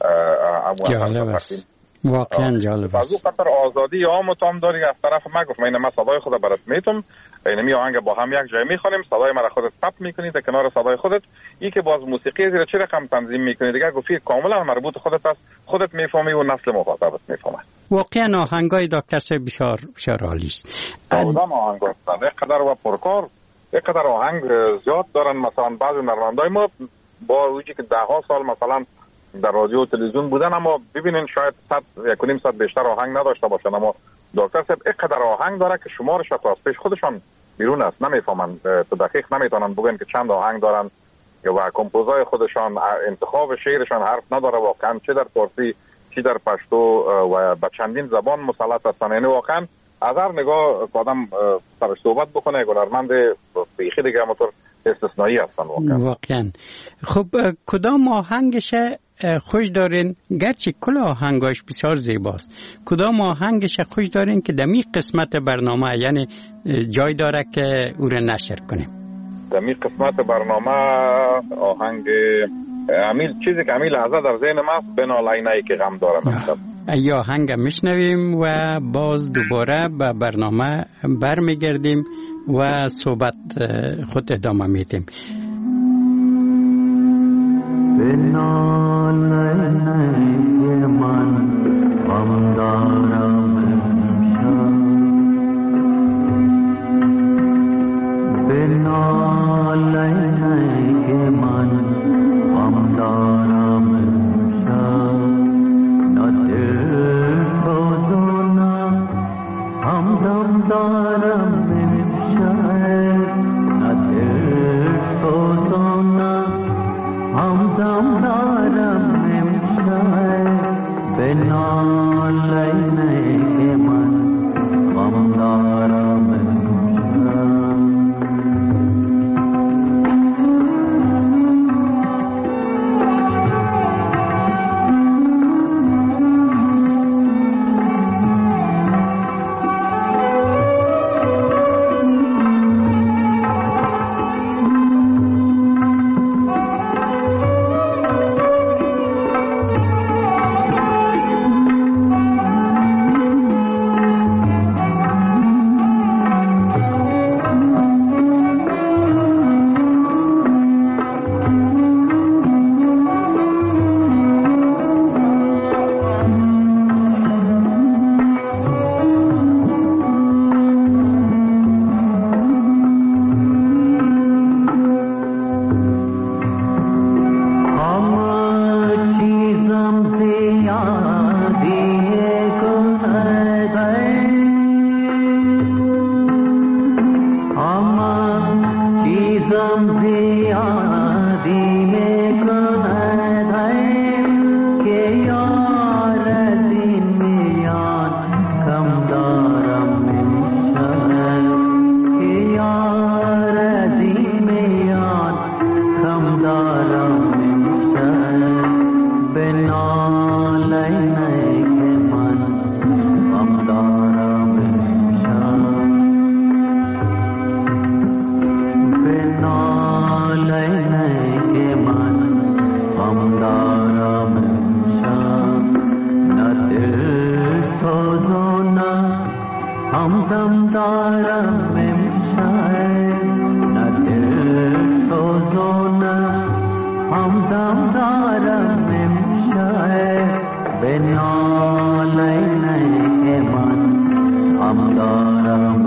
جالب است. واقعا جالب است. از اون خاطر آزادی عام تام داری از طرف ما. گفت من ما صدای خود برات میتم، اینمی آهنگ با هم یک جای میخونیم، صدای مرا خودت ثبت میکنی در کنار صدای خودت، این که باز موسیقی زیر چه رقم تنظیم میکنی دیگه گفتی کاملا مربوط خودت است، خودت میفهمی و نسل مخاطبت میفهمه. واقعا آهنگای دکتر صاحب بسیار بسیار عالی است. آدم آهنگ هستن اینقدر و پرکار، اینقدر آهنگ زیاد دارن. مثلا بعضی هنرمندای ما با وجودی که ده ها سال مثلا در رادیو و تلویزیون بودن، اما ببینین شاید صد یک و نیم صد بیشتر آهنگ نداشته باشن، اما دکتر صاحب اینقدر آهنگ داره که شمارش تا از پیش خودشان بیرون است، نمیفهمن، تو دقیق نمیتونن بگن که چند آهنگ دارن و کمپوزای خودشان، انتخاب شعرشان حرف نداره واقعا، چه در فارسی چه در پشتو و به چندین زبان مسلط هستن. یعنی واقعا از هر نگاه آدم سر صحبت بکنه هنرمند بیخی دیگه همونطور استثنایی هستن واقعا. واقعا. خب کدام آهنگش خوش دارین؟ گرچه کل آهنگاش بسیار زیباست، کدام آهنگش خوش دارین که دمی قسمت برنامه یعنی جای داره که او را نشر کنیم؟ دمی قسمت برنامه آهنگ امیل، چیزی که امیل لحظه در ذهن ما است، بنالینه‌ای که غم دارم. ای آهنگ میشنویم و باز دوباره به برنامه برمیگردیم و صحبت خود ادامه میدیم. بنالینه‌ی من غم دارم امشب، بنالینه‌ی من غم دارم امشب، نه دل سوز و نه همدم دارم امشب، نه دل سوز و نه همدم دارم امشب، بنالینه‌ی من غم دارم امشب. به نالینه من هم دارم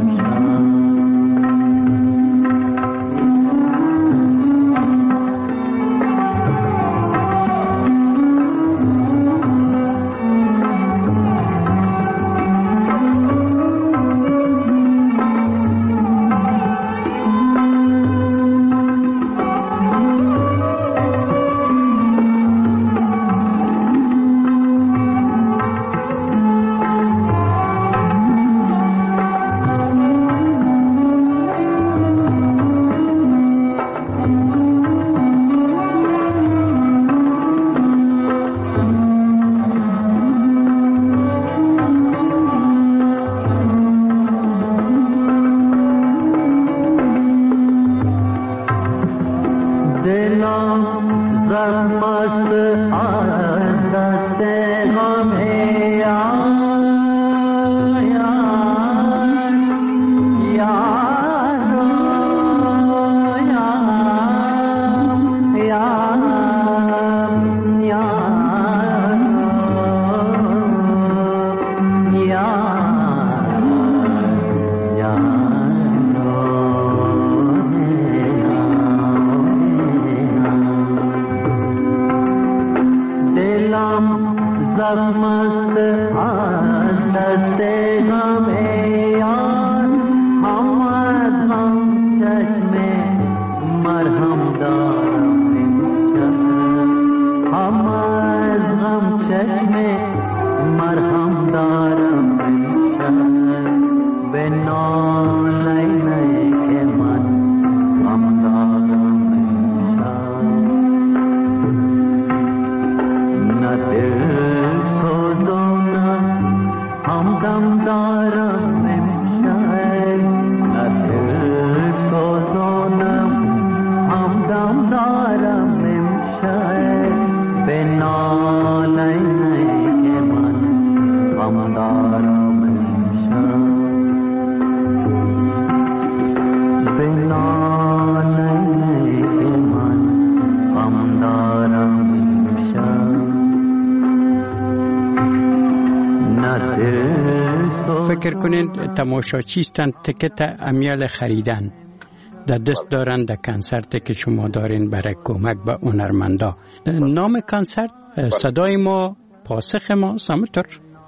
فکر کنید تماشاچیستن تکت امیال خریدن در دست دارن در کنسرت که شما دارین برای کمک به هنرمندا. نام کنسرت صدای ما پاسخ ما سمتر.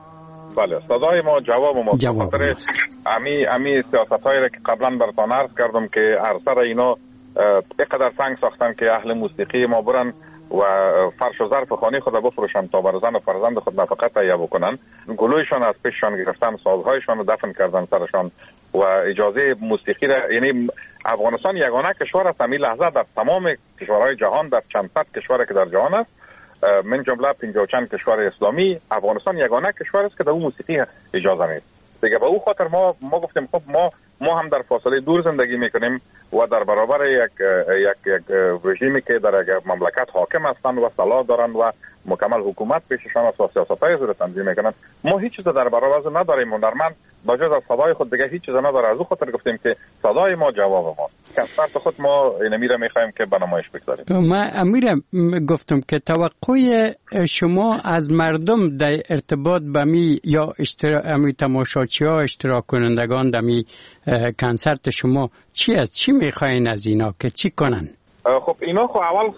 بله صدای ما جواب ما. جواب خاطر امی امی سیاستایی را که قبلا براتون عرض کردم که ارسر اینا اینقدر سنگ ساختن که اهل موسیقی ما برن و فرش و ظرف خانه خود بفروشن تا بر زن و فرزند خود نفقه تهیه بکنن. گلویشان از پیششان گرفتن، سازهایشان رو دفن کردن سرشان و اجازه موسیقی را، یعنی افغانستان یگانه کشور است همین لحظه در تمام کشورهای جهان، در چند صد کشوری که در جهان است، من جمله پنجاه و چند کشور اسلامی، افغانستان یگانه کشور است که در اون موسیقی اجازه نیست. دیگه به او خاطر ما ما گفتیم خب ما ما هم در فاصله دور زندگی میکنیم و در برابر یک یک یک رژیمی که در یک مملکت حاکم هستند و صلاح دارن و مکمل حکومت پیششان است و سیاست‌های زیر تنظیم میکنن، ما هیچ چیز در برابر از ناداریم. هنرمند با جز از صدای خود دیگه هیچ چیز نداره. از او خاطر گفتیم که صدای ما جواب ما. کنسرت خود ما این میره میخوایم که به نمایش بگذاریم. ما امیرم گفتم که توقع شما از مردم در ارتباط به می یا اشتراک تماشاچی‌ها اشتراک کنندگان در می کنسرت شما چی است؟ چی میخواین از اینا که چی کنن؟ خب اینا خب اول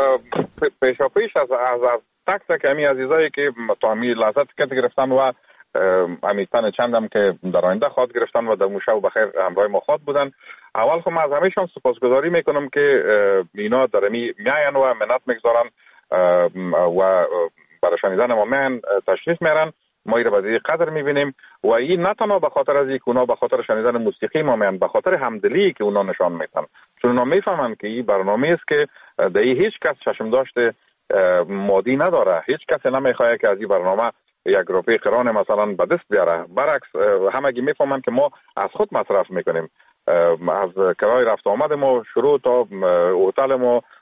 پیشا پیش از از از تک تک امی عزیزایی که تا امی لحظت که گرفتن و امی تن چندم که در آینده خواهد گرفتن و در موشه و بخیر همراه ما خواهد بودن، اول خب از همهشان سپاسگزاری میکنم که اینا در امی میاین و منت میگذارن و برای شنیدن ما میان تشریف میرن. ما ایره به قدر میبینیم و این نه تنها به خاطر از اینکه اونا به خاطر شنیدن موسیقی ما میان، به خاطر همدلی که اونا نشان میدن، چون اونا میفهمن که این برنامه است که در هیچ کس چشم داشته مادی نداره. هیچ کس نمیخواد که از این برنامه یک روپیه قران مثلا به دست بیاره. برعکس همگی میفهمن که ما از خود مصرف میکنیم، از کرای رفت آمد ما شروع تا هتل ما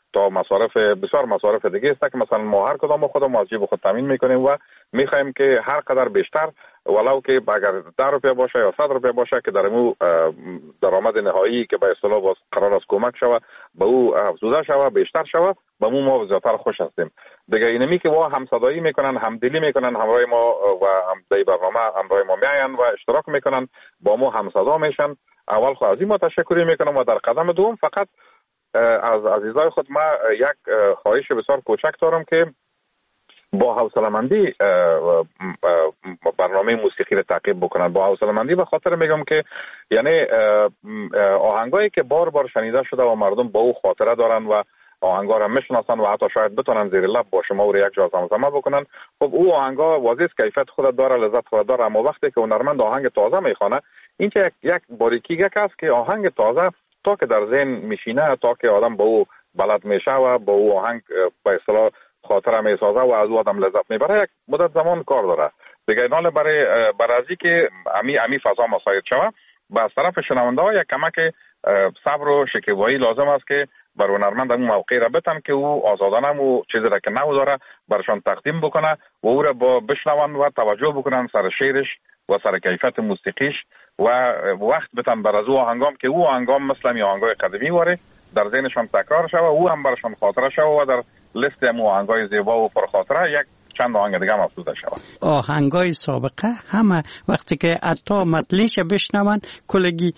تا مصارف بسیار مصارف دیگه است که مثلا ما هر کدام خودمون از جیب خود تامین میکنیم و میخوایم که هر قدر بیشتر ولو که اگر ده روپیه باشه یا صد روپیه باشه که در مو درآمد نهایی که به اصطلاح باز قرار است کمک شود به او افزوده شود بیشتر شود به مو ما زیاتر خوش هستیم دیگه. اینمی که وا هم صدایی میکنن همدلی میکنن همراه ما و هم در برنامه همراه ما میاین و اشتراک میکنن با ما هم صدا میشن. اول خو از این ما تشکر میکنم و در قدم دوم فقط از عزیزای خود ما یک خواهش بسیار کوچک دارم که با حوصله‌مندی برنامه موسیقی رو تعقیب بکنن. با حوصله‌مندی به خاطر میگم که یعنی آهنگایی که بار بار شنیده شده و مردم با او خاطره دارن و آهنگا را میشناسن و حتی شاید بتونن زیر لب با شما و یک جا زمزمه بکنن، خب او آهنگا واضح کیفیت خود داره، لذت خود داره. اما وقتی که هنرمند آهنگ تازه میخونه، این که یک باریکی یک است که آهنگ تازه تا که در ذهن میشینه، تا که آدم با او بلد میشه و با او آهنگ به اصطلاح خاطره میسازه و از او آدم لذت میبره، یک مدت زمان کار داره دیگه. اینال برای برای از که امی امی فضا مساعد شود، با از طرف شنونده ها یک کمک صبر و شکیبایی لازم است که بر هنرمند اون موقعی را بتن که او آزادانه و چیزی را که نو داره برشان تقدیم بکنه و او را با بشنون و توجه بکنن سر شعرش و سر کیفیت موسیقیش و وقت بتن بر از او آهنگام که او آهنگام مثل می آهنگای قدیمی واره در ذهنشان تکرار شوه، او هم برشان خاطره شوه و در لیست مو آهنگای زیبا و پرخاطره یک چند آهنگ دیگه هم افزوده شود. آهنگای سابقه همه وقتی که حتی مطلعش بشنون کلگی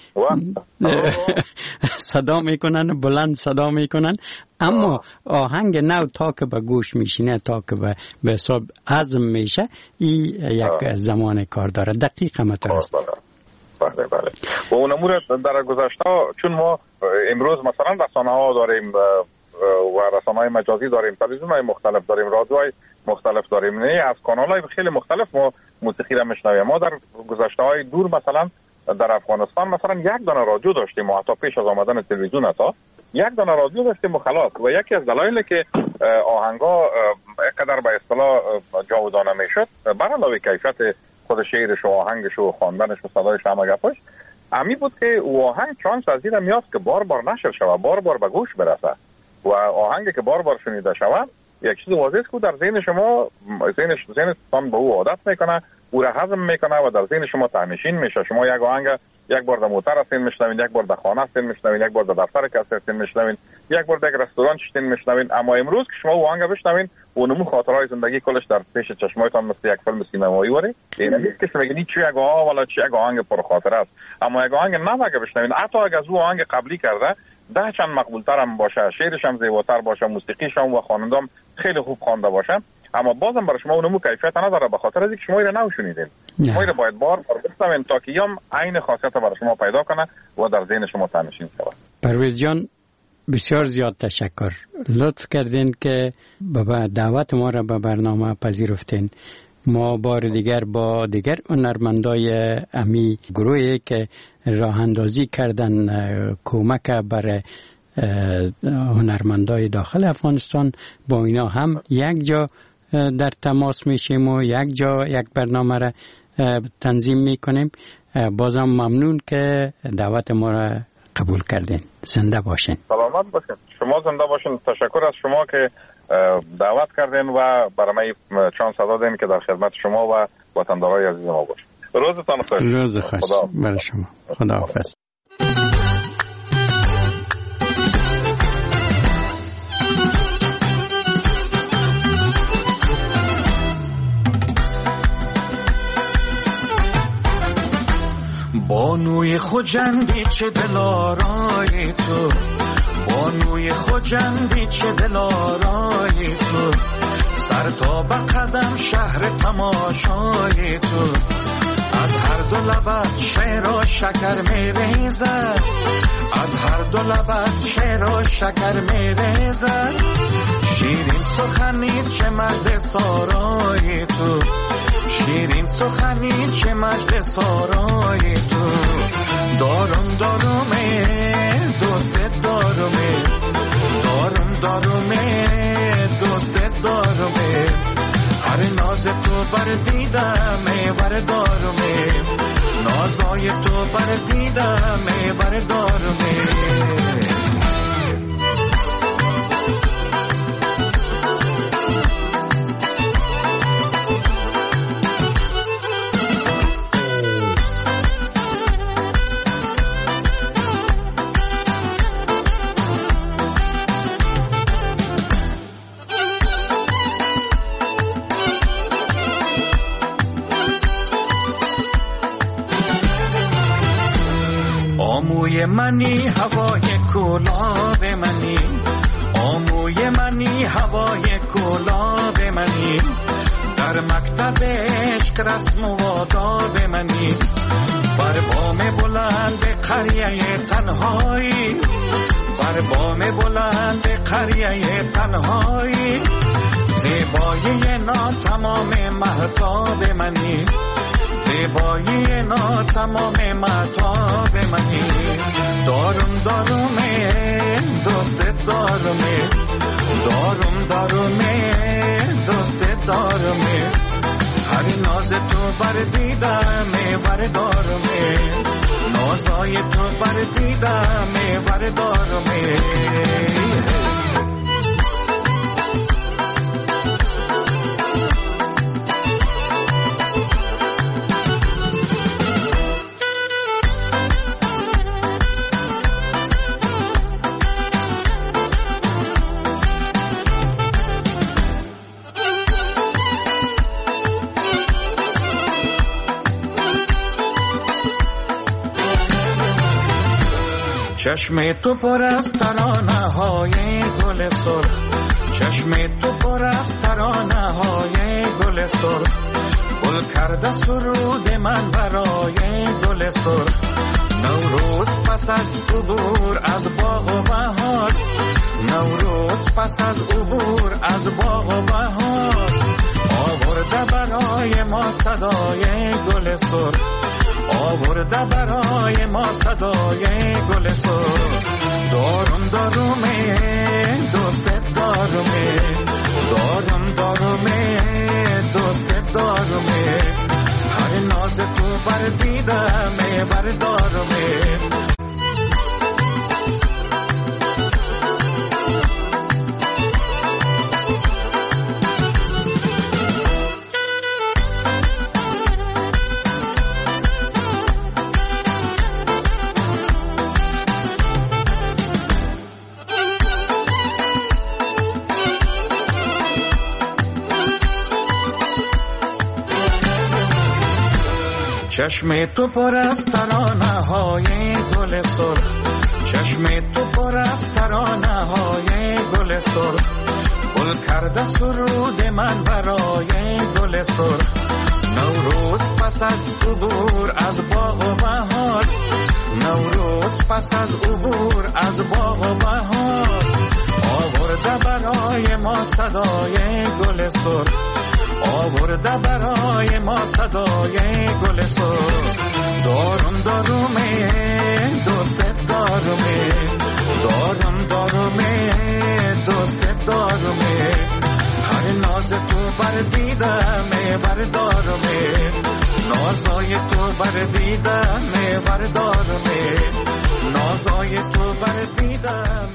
صدا میکنن، بلند صدا میکنن، اما آهنگ نو تا که به گوش میشینه، تا که به حساب عزم میشه، این یک زمان کار داره. دقیق همه است. بله بله. و اون امور در گذشته چون ما امروز مثلا رسانه ها داریم و رسانه‌های مجازی داریم، تلویزیون‌های مختلف داریم، رادیوهای مختلف داریم، نه از کانال‌های خیلی مختلف ما موسیقی را میشنویم. ما در گذشته‌های دور مثلا در افغانستان مثلا یک دانه رادیو داشتیم و حتی پیش از آمدن تلویزیون تا یک دانه رادیو داشتیم و خلاص. و یکی از دلایلی که آهنگا اینقدر به اصطلاح جاودانه میشد بر علاوه کیفیت خود شعرش و آهنگش و خواندنش و صدایش هم گپش امی بود که او آهنگ چانس از این میاد که بار بار نشر شود، بار بار به گوش برسه و آهنگی که بار بار شنیده شود یک چیز واضحه که در ذهن شما ذهنش ذهنتان به او عادت میکنه، او را هضم میکنه و در ذهن شما تنشین میشه. شما یک آهنگ یک بار در موتر هستین میشنوین، یک بار در خانه هستین میشنوین، یک بار در دفتر کس هستین میشنوین، یک بار در یک رستوران هستین میشنوین. اما امروز که شما آهنگ بشنوین و نمو خاطرهای زندگی کلش در پیش چشمایتان مثل یک فیلم سینمایی وره، این نیست که شما بگید چی یک آهنگ ولا چی یک آهنگ پرخاطره است. اما یک آهنگ نو اگه بشنوین، حتی اگه از او آهنگ قبلی کرده ده چند مقبولتر هم باشه، شعرش هم زیباتر باشه، موسیقیش هم و خوانندم خیلی خوب خوانده باشه، اما بازم برای شما اونمو کیفیت نداره به خاطر اینکه شما اینو نشنیدین. شما اینو باید بار بار بشنوین تا که یم عین خاصیت برای شما پیدا کنه و در ذهن شما تنشین شود. پرویز جان بسیار زیاد تشکر، لطف کردین که به دعوت ما را به برنامه پذیرفتین. ما بار دیگر با دیگر هنرمندای امی گروهی که راه اندازی کردن کمک برای هنرمندای داخل افغانستان، با اینا هم یک جا در تماس میشیم و یک جا یک برنامه را تنظیم میکنیم. بازم ممنون که دعوت ما را قبول کردین. زنده باشین. سلامت باشین. شما زنده باشین. تشکر از شما که دعوت کردین و برای من چانس دادین که در خدمت شما و وطندارای عزیز ما باشم. روزتان خوش. روز خوش برای شما. خداحافظ. بانوی خجندی چه دلارای تو، بانوی خجندی چه دلارای تو، سر تا به قدم شهر تماشای تو، از هر دو لبت شعر و شکر میریزد، از هر دو لبت شعر و شکر میریزد، شیرین سخنی چه مجد سارای تو، شیرین سخنی چه مجد سارای تو، دارم دارمه دوستت دارمه، دارم دارمه دوستت دارمه، هر ناز تو بر دیدمه بر دارمه، نازای تو بر دیدمه بر دارمه. منی هوای گلاب منی، آموی منی هوای گلاب منی، در مکتب عشق رسم و آداب منی، بر بام بلند قریه تنهایی، بر بام بلند قریه تنهایی، زیبایی نا تمام مهتاب منی، زیبایی نا تمام مهتاب منی، دارم دارمه دوست دارمه، دارم دارمه دوست دارمه، هر ناز تو بر دیدمه بر دارمه، نازای تو بر دیدمه بر دارمه. چشم تو پر از ترانه های گل سرخ، چشم تو پر از ترانه های گل سرخ، گل کرده سرود من برای گل سرخ، نوروز پس از عبور از باغ و بهار، نوروز پس از عبور از باغ و بهار، آورده برای ما صدای گل سرخ، آورده برای ما صدای گل سرخ، دارم دارمه دوست دارمه، دارم دارمه دوست دارمه، هر ناز تو بر دیدمه بر دارمه. چشم تو پر از ترانه های گل سرخ، چشم تو پر از ترانه های گل سرخ، گل کرده سرود من برای گل سرخ، نوروز پس از عبور از باغ و بهار، نوروز پس از عبور از باغ و بهار، آورده برای ما صدای گل سرخ، آورده برای ما صدای گل سرخ، دارم دارمه دوست دارمه، دارم دارمه دوست دارمه، هر ناز تو بر دیدمه بر دارمه، نازای تو بر دیدمه بر دارمه، نازای تو بر دیدمه.